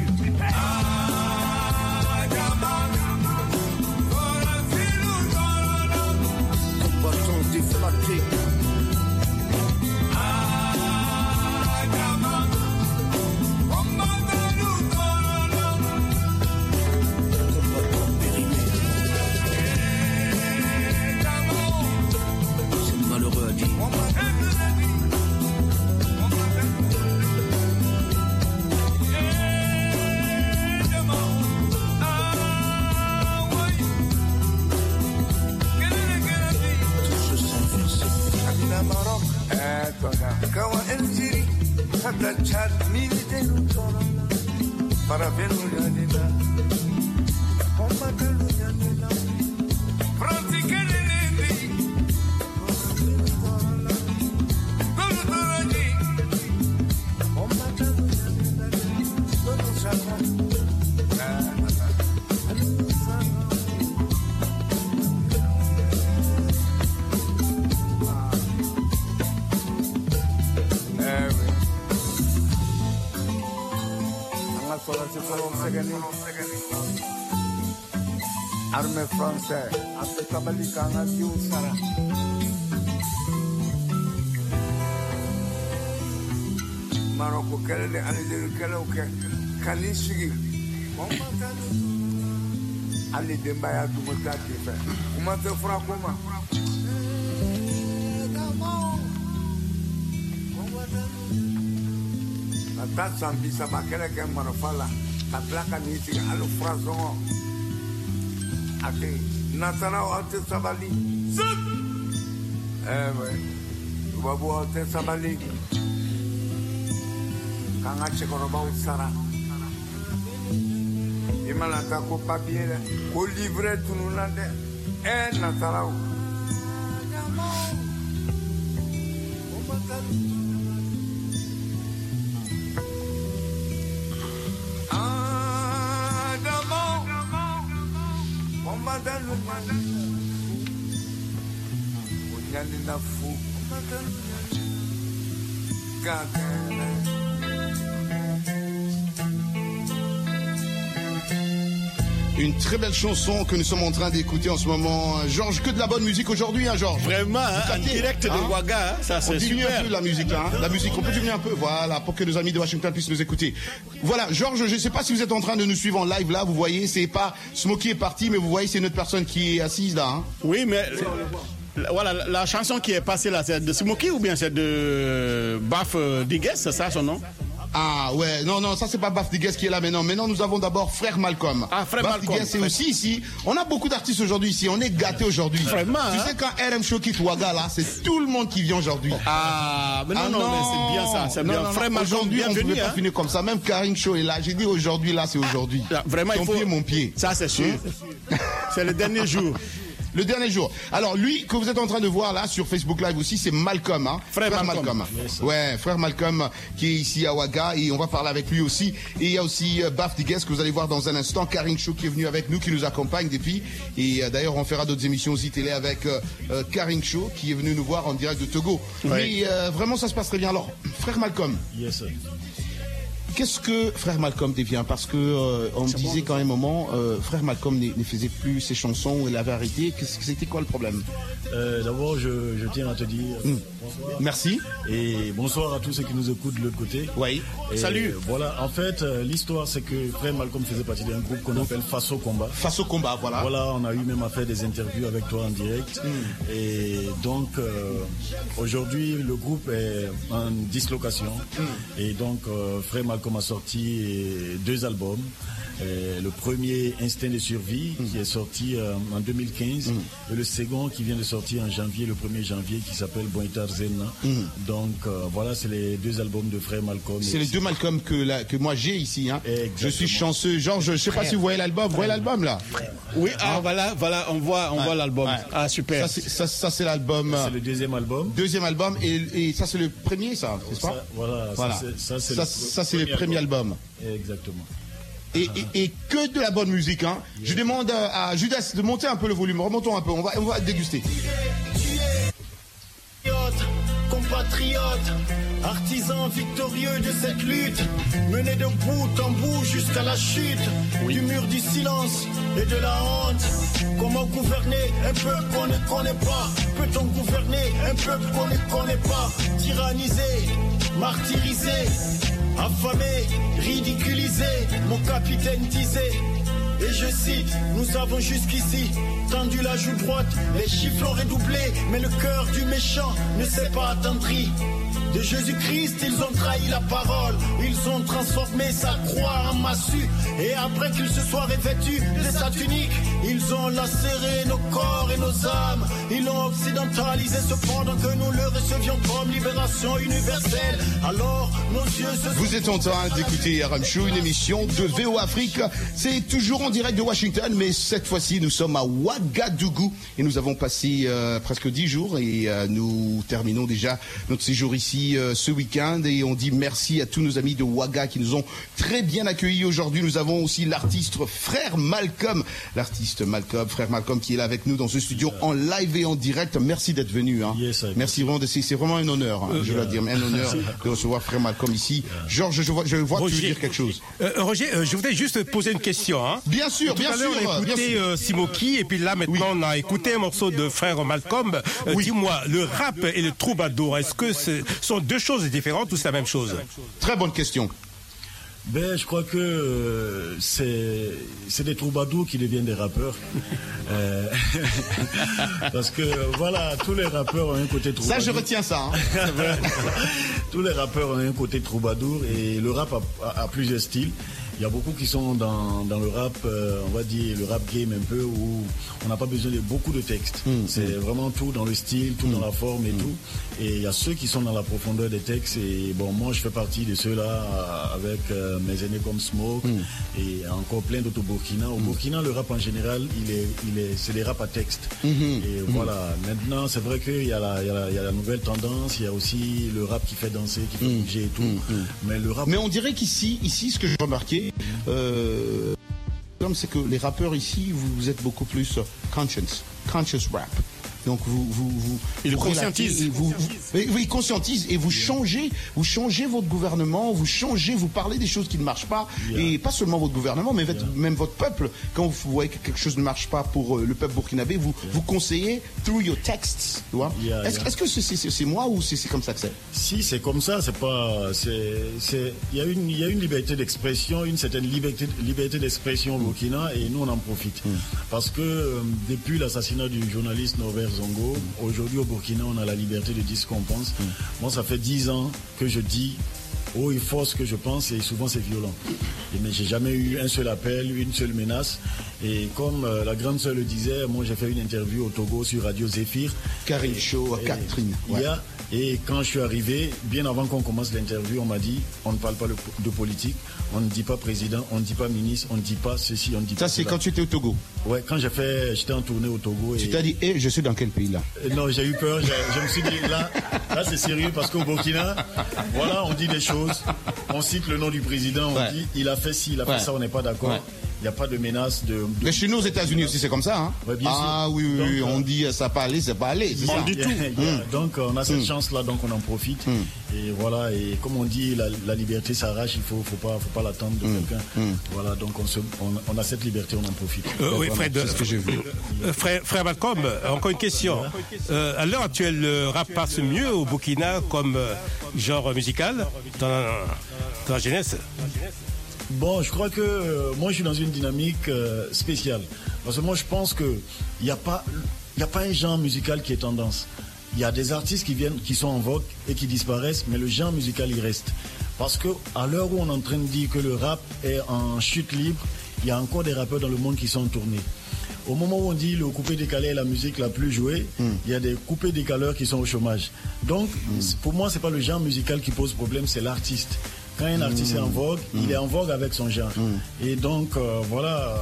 Combattants déflaqués. Para ver mulherina, como que mulherina, pronto que ele como torani, como que mulherina, todo sabe. Armée française, après Kabali Kanga Sara. Maroko Kelly, Alidel Keloke, Kanishigi. Ali Dembaya to Mutaki. Umate Frakoma. La Tatsan Bisabakele Marofala, Tablaka Nisi, Alu Frazon. Ake Natana Ate Sabali. Eh ouais. Babu Ate Sabali. kanga chekoro ba usara imala ta ko papier ko livre tununande en natarau Une très belle chanson que nous sommes en train d'écouter en ce moment. Georges, que de la bonne musique aujourd'hui, hein, Georges. Vraiment, hein, en direct de hein? Ouaga, hein, ça c'est super. On diminue un peu la musique là, hein? La musique, on peut diminuer un peu, voilà, pour que nos amis de Washington puissent nous écouter. Voilà, Georges, je ne sais pas si vous êtes en train de nous suivre en live là, vous voyez, c'est pas Smokey est parti, mais vous voyez, c'est une autre personne qui est assise là. Hein? Oui, mais voilà, la, la chanson qui est passée là, c'est de Smokey ou bien c'est de Baf Digues, c'est ça son nom? Ah ouais, non, non, ça c'est pas Baf Digues qui est là maintenant. Maintenant nous avons d'abord Frère Malcolm. Ah, Frère Baf Malcolm. Digues c'est aussi ici. On a beaucoup d'artistes aujourd'hui ici, on est gâtés aujourd'hui. Vraiment, tu hein? sais quand R M Show quitte Ouaga là, c'est tout le monde qui vient aujourd'hui. Ah, mais non, ah, non, non, mais c'est bien ça, c'est bien. Non, Frère non, Malcolm, aujourd'hui on ne bienvenue, peut hein? pas finir comme ça. Même Karim Show est là. J'ai dit aujourd'hui là, c'est aujourd'hui. Ah, vraiment, Ton il faut... pied, mon pied. Ça c'est sûr. Hein? C'est le dernier jour. Le dernier jour. Alors lui que vous êtes en train de voir là sur Facebook Live aussi, c'est Malcolm, hein. Frère, frère Malcolm. Malcolm. Yes, ouais, frère Malcolm qui est ici à Ouaga et on va parler avec lui aussi. Et il y a aussi euh, Baf Digues que vous allez voir dans un instant. Karim Show qui est venu avec nous, qui nous accompagne depuis. Et euh, d'ailleurs on fera d'autres émissions aussi télé avec euh, euh, Karim Show qui est venu nous voir en direct de Togo. Ouais. Mais euh, vraiment ça se passe très bien. Alors frère Malcolm. Yes, sir. Qu'est-ce que Frère Malcolm devient? Parce que euh, on me disait quand même un moment, euh, Frère Malcolm ne, ne faisait plus ses chansons, il avait arrêté. C'était quoi le problème? euh, D'abord, je, je tiens à te dire mmh. bonsoir. Merci. Et bonsoir à tous ceux qui nous écoutent de l'autre côté. Oui. Et salut. Voilà, en fait, euh, l'histoire, c'est que Frère Malcolm faisait partie d'un groupe qu'on appelle Faso Combat. Faso Combat, voilà. Voilà, on a eu même à faire des interviews avec toi en direct. Mmh. Et donc, euh, aujourd'hui, le groupe est en dislocation. Mmh. Et donc, euh, Frère Malcolm a sorti deux albums. Euh, le premier, Instinct de survie, mmh. qui est sorti euh, en deux mille quinze, mmh. et le second qui vient de sortir en janvier, le premier janvier, qui s'appelle Boitar Zenna. Mmh. Donc euh, voilà, c'est les deux albums de Frère Malcolm. C'est les deux Malcolm que, la, que moi j'ai ici. Hein. Je suis chanceux. Georges, je ne sais pas si vous voyez l'album. Vous voyez l'album là? Oui, ah, voilà, voilà, on voit, on ouais. voit l'album. Ouais. Ah super. Ça, ça, ça c'est l'album. C'est le deuxième album. Deuxième album, et, et ça c'est le premier, ça, n'est-ce pas? Ça, voilà, voilà. Ça c'est ça, ça, le, le premier album. album. Exactement. Et, et, et que de la bonne musique, hein. Yeah. Je demande à Judas de monter un peu le volume. Remontons un peu, on va, on va déguster. Compatriote, artisan victorieux de cette lutte, mené de bout en bout jusqu'à la chute, oui. Du mur du silence et de la honte. Comment gouverner un peuple qu'on ne connaît pas? Peut-on gouverner un peuple qu'on ne connaît pas? Tyrannisé, martyrisé, affamé, ridiculisé, mon capitaine disait, et je cite, nous avons jusqu'ici tendu la joue droite, les chiffres ont redoublé, mais le cœur du méchant ne s'est pas attendri. De Jésus-Christ, ils ont trahi la parole, ils ont transformé sa croix en massue, et après qu'ils se soient revêtus de sa tunique, ils ont lacéré nos corps et nos âmes, ils l'ont occidentalisé cependant que nous le recevions comme libération universelle. Alors nos yeux se... Vous êtes en train d'écouter R M Show, une émission de V O Afrique. C'est toujours en direct de Washington, mais cette fois-ci nous sommes à Ouagadougou et nous avons passé euh, presque dix jours et euh, nous terminons déjà notre séjour ici euh, ce week-end et on dit merci à tous nos amis de Ouaga qui nous ont très bien accueillis aujourd'hui. Nous avons aussi l'artiste Frère Malcolm, l'artiste Malcolm, Frère Malcolm qui est là avec nous dans ce studio en live et en direct. Merci d'être venu. Hein. Yes, merci vraiment, de, c'est vraiment un honneur, hein, euh, je dois dire, un honneur de recevoir Frère Malcolm ici. Georges, je vois, je vois Roger, que tu veux dire quelque chose. Euh, Roger, euh, je voudrais juste poser une question. Hein. Bien sûr, Tout bien à sûr. On a écouté euh, Simoki et puis là maintenant oui. on a écouté un morceau de Frère Malcolm. Euh, oui. Dis-moi, le rap et le troubadour, est-ce que ce sont deux choses différentes ou c'est la même chose? Très bonne question. Ben, je crois que euh, c'est c'est des troubadours qui deviennent des rappeurs. euh, parce que voilà, tous les rappeurs ont un côté troubadour. Ça, je retiens ça. Hein. Tous les rappeurs ont un côté troubadour et le rap a, a, a plusieurs styles. il y a beaucoup qui sont dans, dans le rap, euh, on va dire le rap game un peu, où on n'a pas besoin de beaucoup de textes. Mm. C'est mm. vraiment tout dans le style, tout mm. dans la forme et mm. tout. Et il y a ceux qui sont dans la profondeur des textes. Et bon, moi, je fais partie de ceux-là avec euh, mes aînés comme Smoke mm. et encore plein d'autres au Burkina. Au mm. Burkina, le rap en général, il est, il est, c'est des rap à texte. Mm-hmm. Et mm. voilà. Maintenant, c'est vrai qu'il y a la, il y a la, il y a la nouvelle tendance. Il y a aussi le rap qui fait danser, qui fait mm. bouger et tout. Mm. Mais le rap. Mais on dirait qu'ici, ici, ce que j'ai remarqué, euh, c'est que les rappeurs ici, vous, vous êtes beaucoup plus conscious, conscious rap. Donc vous vous vous il conscientise, vous, vous, vous, il conscientise et vous changez, vous changez votre gouvernement, vous changez, vous parlez des choses qui ne marchent pas yeah. et pas seulement votre gouvernement, mais yeah. même votre peuple. Quand vous voyez que quelque chose ne marche pas pour le peuple burkinabé, vous yeah. vous conseillez through your texts, tu vois. Yeah, est-ce, yeah. est-ce que c'est, c'est, c'est moi ou c'est, c'est comme ça que c'est? Si c'est comme ça, c'est pas, c'est, c'est, il y a une, il y a une liberté d'expression, une certaine liberté, liberté d'expression au Burkina et nous on en profite mm. parce que euh, depuis l'assassinat du journaliste Norbert Zongo, aujourd'hui au Burkina on a la liberté de dire ce qu'on pense. Mm. Moi ça fait dix ans que je dis haut et fort ce que je pense et souvent c'est violent. Et, mais j'ai jamais eu un seul appel, une seule menace. Et comme euh, la grande sœur le disait, moi j'ai fait une interview au Togo sur Radio Zéphyr. Karine Show à Catherine. Ouais. Et quand je suis arrivé, bien avant qu'on commence l'interview, on m'a dit on ne parle pas de politique, on ne dit pas président, on ne dit pas ministre, on ne dit pas ceci, on ne dit ça, pas Ça c'est cela. quand tu étais au Togo? Ouais, quand j'ai fait, j'étais en tournée au Togo. Tu et... t'as dit, hé, hey, je suis dans quel pays là? Non, j'ai eu peur, j'ai, je me suis dit là, là c'est sérieux parce qu'au Burkina, voilà, on dit des choses, on cite le nom du président, on ouais. dit il a fait ci, il a ouais. fait ça, on n'est pas d'accord. Ouais. Il n'y a pas de menace de, de... Mais chez nous aux États-Unis aussi c'est comme ça, hein? Ouais, bien ah sûr. oui, oui, donc, oui, on dit ça pas aller, c'est pas aller, c'est ça. Du tout. Mmh. Donc on a cette mmh. chance là, donc on en profite. Mmh. Et voilà, et comme on dit, la, la liberté s'arrache, il faut, faut pas, faut pas l'attendre de mmh. quelqu'un. Mmh. Voilà, donc on, se, on, on a cette liberté, on en profite. Euh, oui, voilà, Fred, c'est ce que j'ai vu. Euh, frère, frère Malcolm, encore une question. Euh, à l'heure actuelle, le rap passe mieux au Burkina comme euh, genre musical dans, dans la jeunesse? Bon, je crois que euh, moi je suis dans une dynamique euh, spéciale. Parce que moi je pense qu'il n'y a pas, il n'y a pas un genre musical qui est tendance. Il y a des artistes qui viennent, qui sont en vogue et qui disparaissent, mais le genre musical il reste. Parce que à l'heure où on est en train de dire que le rap est en chute libre, il y a encore des rappeurs dans le monde qui sont en tournée. Au moment où on dit le coupé-décalé est la musique la plus jouée, mm. il y a des coupés-décaleurs qui sont au chômage. Donc, mm. pour moi, c'est pas le genre musical qui pose problème, c'est l'artiste. Quand un artiste mmh. est en vogue, mmh. il est en vogue avec son genre. Mmh. Et donc, euh, voilà,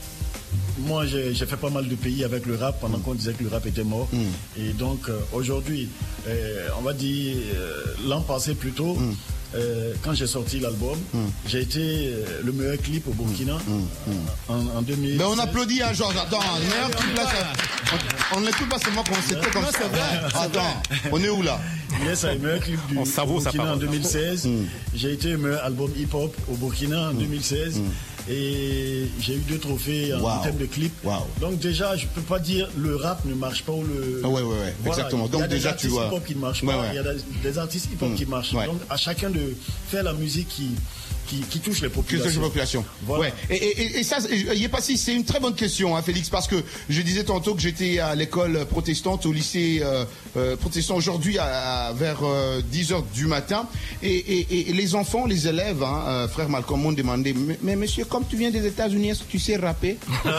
moi j'ai, j'ai fait pas mal de pays avec le rap pendant mmh. qu'on disait que le rap était mort. Mmh. Et donc, euh, aujourd'hui, euh, on va dire, euh, l'an passé plutôt, mmh. Euh, quand j'ai sorti l'album, mm. j'ai été euh, le meilleur clip au Burkina mm. Mm. En, en deux mille. Mais on applaudit, hein, Georges. Attends, le meilleur clip là, ça, on n'écoute pas seulement qu'on s'était comme ça. Attends, on est où là? Yes, c'est le meilleur clip du Burkina en deux mille seize. Mm. J'ai été le meilleur album hip-hop au Burkina en mm. deux mille seize. Mm. Et j'ai eu deux trophées en wow. thème de clip. Wow. Donc déjà, je peux pas dire le rap ne marche pas ou le. Ah ouais, ouais, ouais. Voilà. Exactement. Donc déjà, tu vois. Il y a des artistes hip-hop qui ne marchent ouais, pas. Ouais. Il y a des, des artistes hip-hop mmh. qui marchent. Ouais. Donc à chacun de faire la musique qui. Qui, qui touche les populations. Qui touche les populations. Voilà. Ouais. Et, et, et ça, y est passé, c'est une très bonne question, hein, Félix, parce que je disais tantôt que j'étais à l'école protestante, au lycée euh, euh, protestant aujourd'hui à, à, vers euh, dix heures du matin, et, et, et les enfants, les élèves, hein, euh, frère Malcolm, m'ont demandé, mais, mais monsieur, comme tu viens des États-Unis, est-ce que tu sais rapper?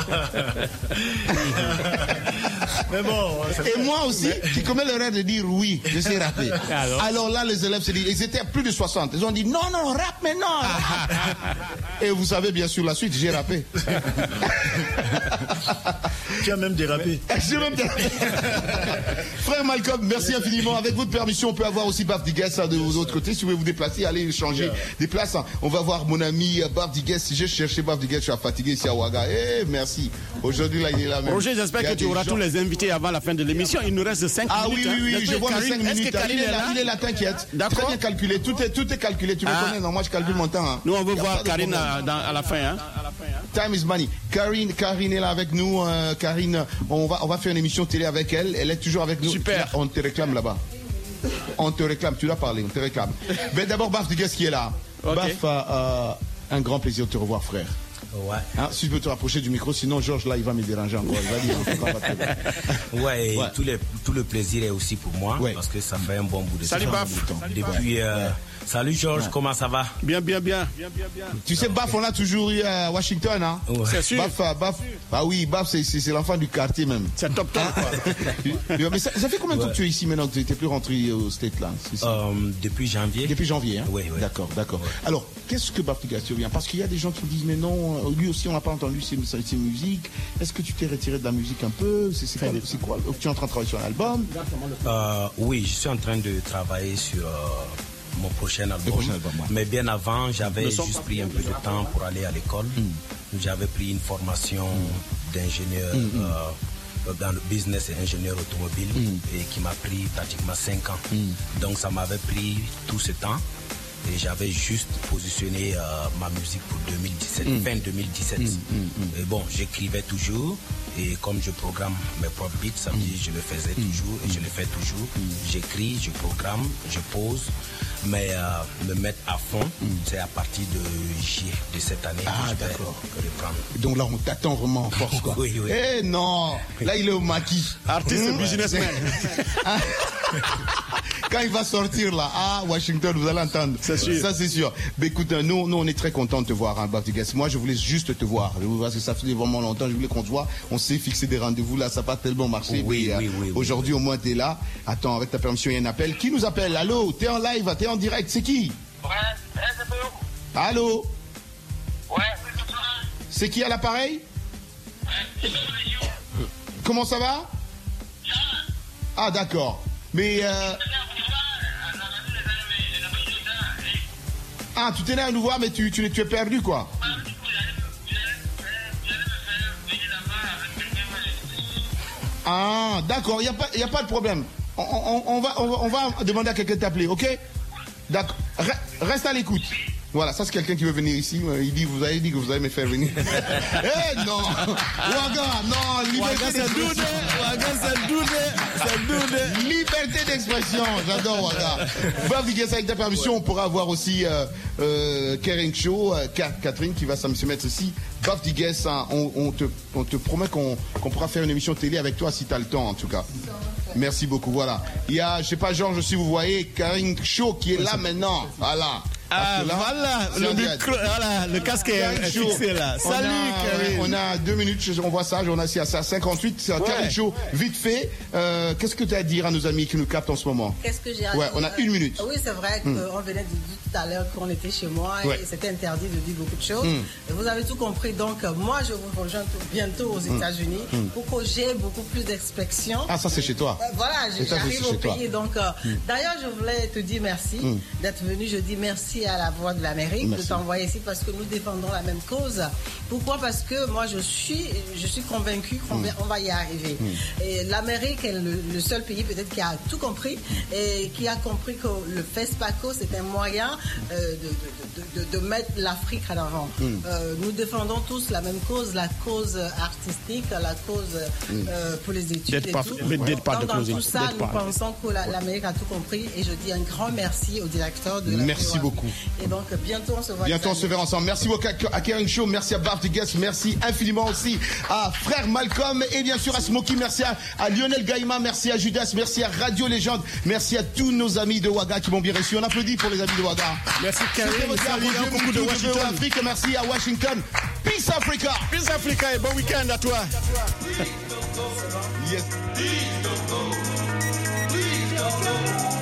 Mais bon, et moi aussi, mais... qui commets l'erreur de dire oui, je sais rapper. Alors, Alors là, les élèves se disent, ils étaient plus de soixante, ils ont dit non, non, rap, mais non. Et vous savez bien sûr la suite, j'ai rappé. Tu as même dérapé. J'ai même dérapé. Frère Malcolm, merci infiniment. Avec votre permission, on peut avoir aussi Baf Digues hein, de l'autre côté. Si vous voulez vous déplacer, allez changer yeah. des places. Hein. On va voir mon ami Baf Digues. Si j'ai cherché Baf Digues, je suis fatigué ici à Ouaga. Eh, merci. Aujourd'hui, là, il est là même. Roger, j'espère que tu auras gens... tous les invités avant la fin de l'émission. Il nous reste cinq ah, minutes. Ah oui, oui, oui, hein. je vois Karine, cinq minutes. Est-ce que Karine il, est là? Il est là, t'inquiète. D'accord. Très bien calculé. Tout est, tout est calculé. Tu me ah. connais, non? Moi, je calcule mon temps. Hein. Nous, on veut voir Karine à, dans, à la fin. Hein. Time is money. Karine, Karine est là avec nous. Euh, Karine, on va, on va faire une émission télé avec elle. Elle est toujours avec nous. Super. On te réclame là-bas. On te réclame. Tu l'as parlé. On te réclame. Mais d'abord, Baf Digues qui est là. Okay. Baf, euh, un grand plaisir de te revoir, frère. Ouais. Hein, si je peux te rapprocher du micro, sinon Georges là, il va me déranger encore. Il va dire, ouais, et ouais. Tout, les, tout le plaisir est aussi pour moi, ouais. Parce que ça fait un bon bout de Salut, temps. Baf. Depuis, euh, Salut Georges, ouais. Comment ça va? Bien, bien, bien. bien, bien, bien. Tu sais, Baf, on a toujours eu à Washington, hein? Ouais. C'est sûr. Baf, Baf, ah oui, Baf, c'est, c'est, c'est l'enfant du quartier même. C'est top top, quoi. Mais ça, ça fait combien de temps ouais. que tu es ici maintenant que tu n'étais plus rentré au State là? C'est euh, depuis janvier. Depuis janvier, hein? Oui, oui. D'accord, d'accord. Ouais. Alors, qu'est-ce que Baf Digas vient? Parce qu'il y a des gens qui disent, mais non, lui aussi, on n'a pas entendu ses, ses musiques. Est-ce que tu t'es retiré de la musique un peu? C'est, c'est, quoi, c'est quoi? Tu es en train de travailler sur un album? euh, Oui, je suis en train de travailler sur. Euh... mon prochain album, prochain album ouais. Mais bien avant j'avais juste pris un peu de temps pour aller à l'école. mm. J'avais pris une formation mm. d'ingénieur mm. euh, dans le business et ingénieur automobile mm. et qui m'a pris pratiquement cinq ans. mm. Donc ça m'avait pris tout ce temps et j'avais juste positionné euh, ma musique pour deux mille dix-sept, mm. fin deux mille dix-sept. mm. Mm. Et bon, j'écrivais toujours et comme je programme mes propres beats, ça veut dire je le faisais mm. toujours et je le fais toujours. mm. J'écris, je programme, je pose. Mais euh, me mettre à fond, mm. c'est à partir de juillet de cette année ah, que je vais d'accord. reprendre. Donc là, on t'attend vraiment en force, quoi. Oui, oui. Eh hey, non, là, il est au maquis. Artiste mmh. businessman. Quand il va sortir là, à Washington, vous allez entendre. C'est sûr. Ça, c'est sûr. Mais écoute, nous, nous, on est très contents de te voir, hein, Baf Digas. Moi, je voulais juste te voir. Parce que ça faisait vraiment longtemps, je voulais qu'on te voit. On s'est fixé des rendez-vous là, ça n'a pas tellement marché. Oui, mais, oui, euh, oui, aujourd'hui, oui. au moins, tu es là. Attends, avec ta permission, il y a un appel. Qui nous appelle? Allô, t'es en live, t'es en direct, c'est qui? Ouais, c'est Théo. Allô? Ouais, c'est qui à l'appareil? Ouais, c'est Comment ça va? Ah, d'accord. Mais. Euh... Ah, tu t'es né à nous voir, mais tu, tu, tu es perdu, quoi. Ah, d'accord, il n'y a, a pas de problème. On, on, on, va, on, va, on va demander à quelqu'un de t'appeler, ok? D'accord. Reste à l'écoute. Voilà, ça c'est quelqu'un qui veut venir ici. Il dit, vous avez dit que vous allez me faire venir. Eh non, Ouaga, non, liberté d'expression. Ouaga, c'est doudé, c'est doudé. Liberté d'expression, j'adore Ouaga. Baf Digas, avec ta permission, on pourra avoir aussi euh, euh, Kering Show, euh, Catherine qui va se mettre ici. Baf Digas, hein, on, on, te, on te promet qu'on qu'on pourra faire une émission télé avec toi si tu as le temps en tout cas. Merci beaucoup, voilà. Il y a, je sais pas Georges, si vous voyez, Kering Show qui est là maintenant, voilà. Ah, là, voilà, le micro, voilà, le casque est fixé là. Salut, Karine. On a deux minutes, on voit ça, on a assis à cinquantahuit, c'est un ouais. Kering Show, vite fait. Euh, qu'est-ce que tu as à dire à nos amis qui nous captent en ce moment? Qu'est-ce que j'ai à ouais, dire? On a une minute. Oui, c'est vrai qu'on mm. venait de dire tout à l'heure qu'on était chez moi et ouais. c'était interdit de dire beaucoup de choses. Mm. Et vous avez tout compris, donc moi je vous rejoins bientôt aux États-Unis mm. pour que j'ai beaucoup plus d'expression. Ah, ça c'est chez toi? euh, Voilà, j'arrive au pays. Donc, euh, mm. d'ailleurs, je voulais te dire merci mm. d'être venu. Je dis merci à la Voix de l'Amérique merci. de t'envoyer ici parce que nous défendons la même cause. Pourquoi? Parce que moi je suis, je suis convaincue qu'on mm. va y arriver. Mm. Et l'Amérique est le, le seul pays peut-être qui a tout compris et qui a compris que le FESPACO c'est un moyen euh, de, de, de, de mettre l'Afrique en avant. Mm. Euh, nous défendons tous la même cause, la cause artistique, la cause mm. euh, pour les études et pas, tout. Mais Donc, pas dans tout ça, nous pas. pensons que la, l'Amérique a tout compris et je dis un grand merci au directeur de la Merci beaucoup. Et donc bientôt on se voit. Bientôt on se verra ensemble. Merci beaucoup à Kering Show, merci à Baf Digas, merci infiniment aussi à Frère Malcolm et bien sûr à Smokey, merci à, à Lionel Gaïma, merci à Judas, merci à Radio Légende, merci à tous nos amis de Ouaga qui m'ont bien reçu. On applaudit pour les amis de Ouaga. Merci Karim, beaucoup de Washington. Afrique, merci à Washington. Peace Africa. Peace Africa et bon week-end à toi. Yes.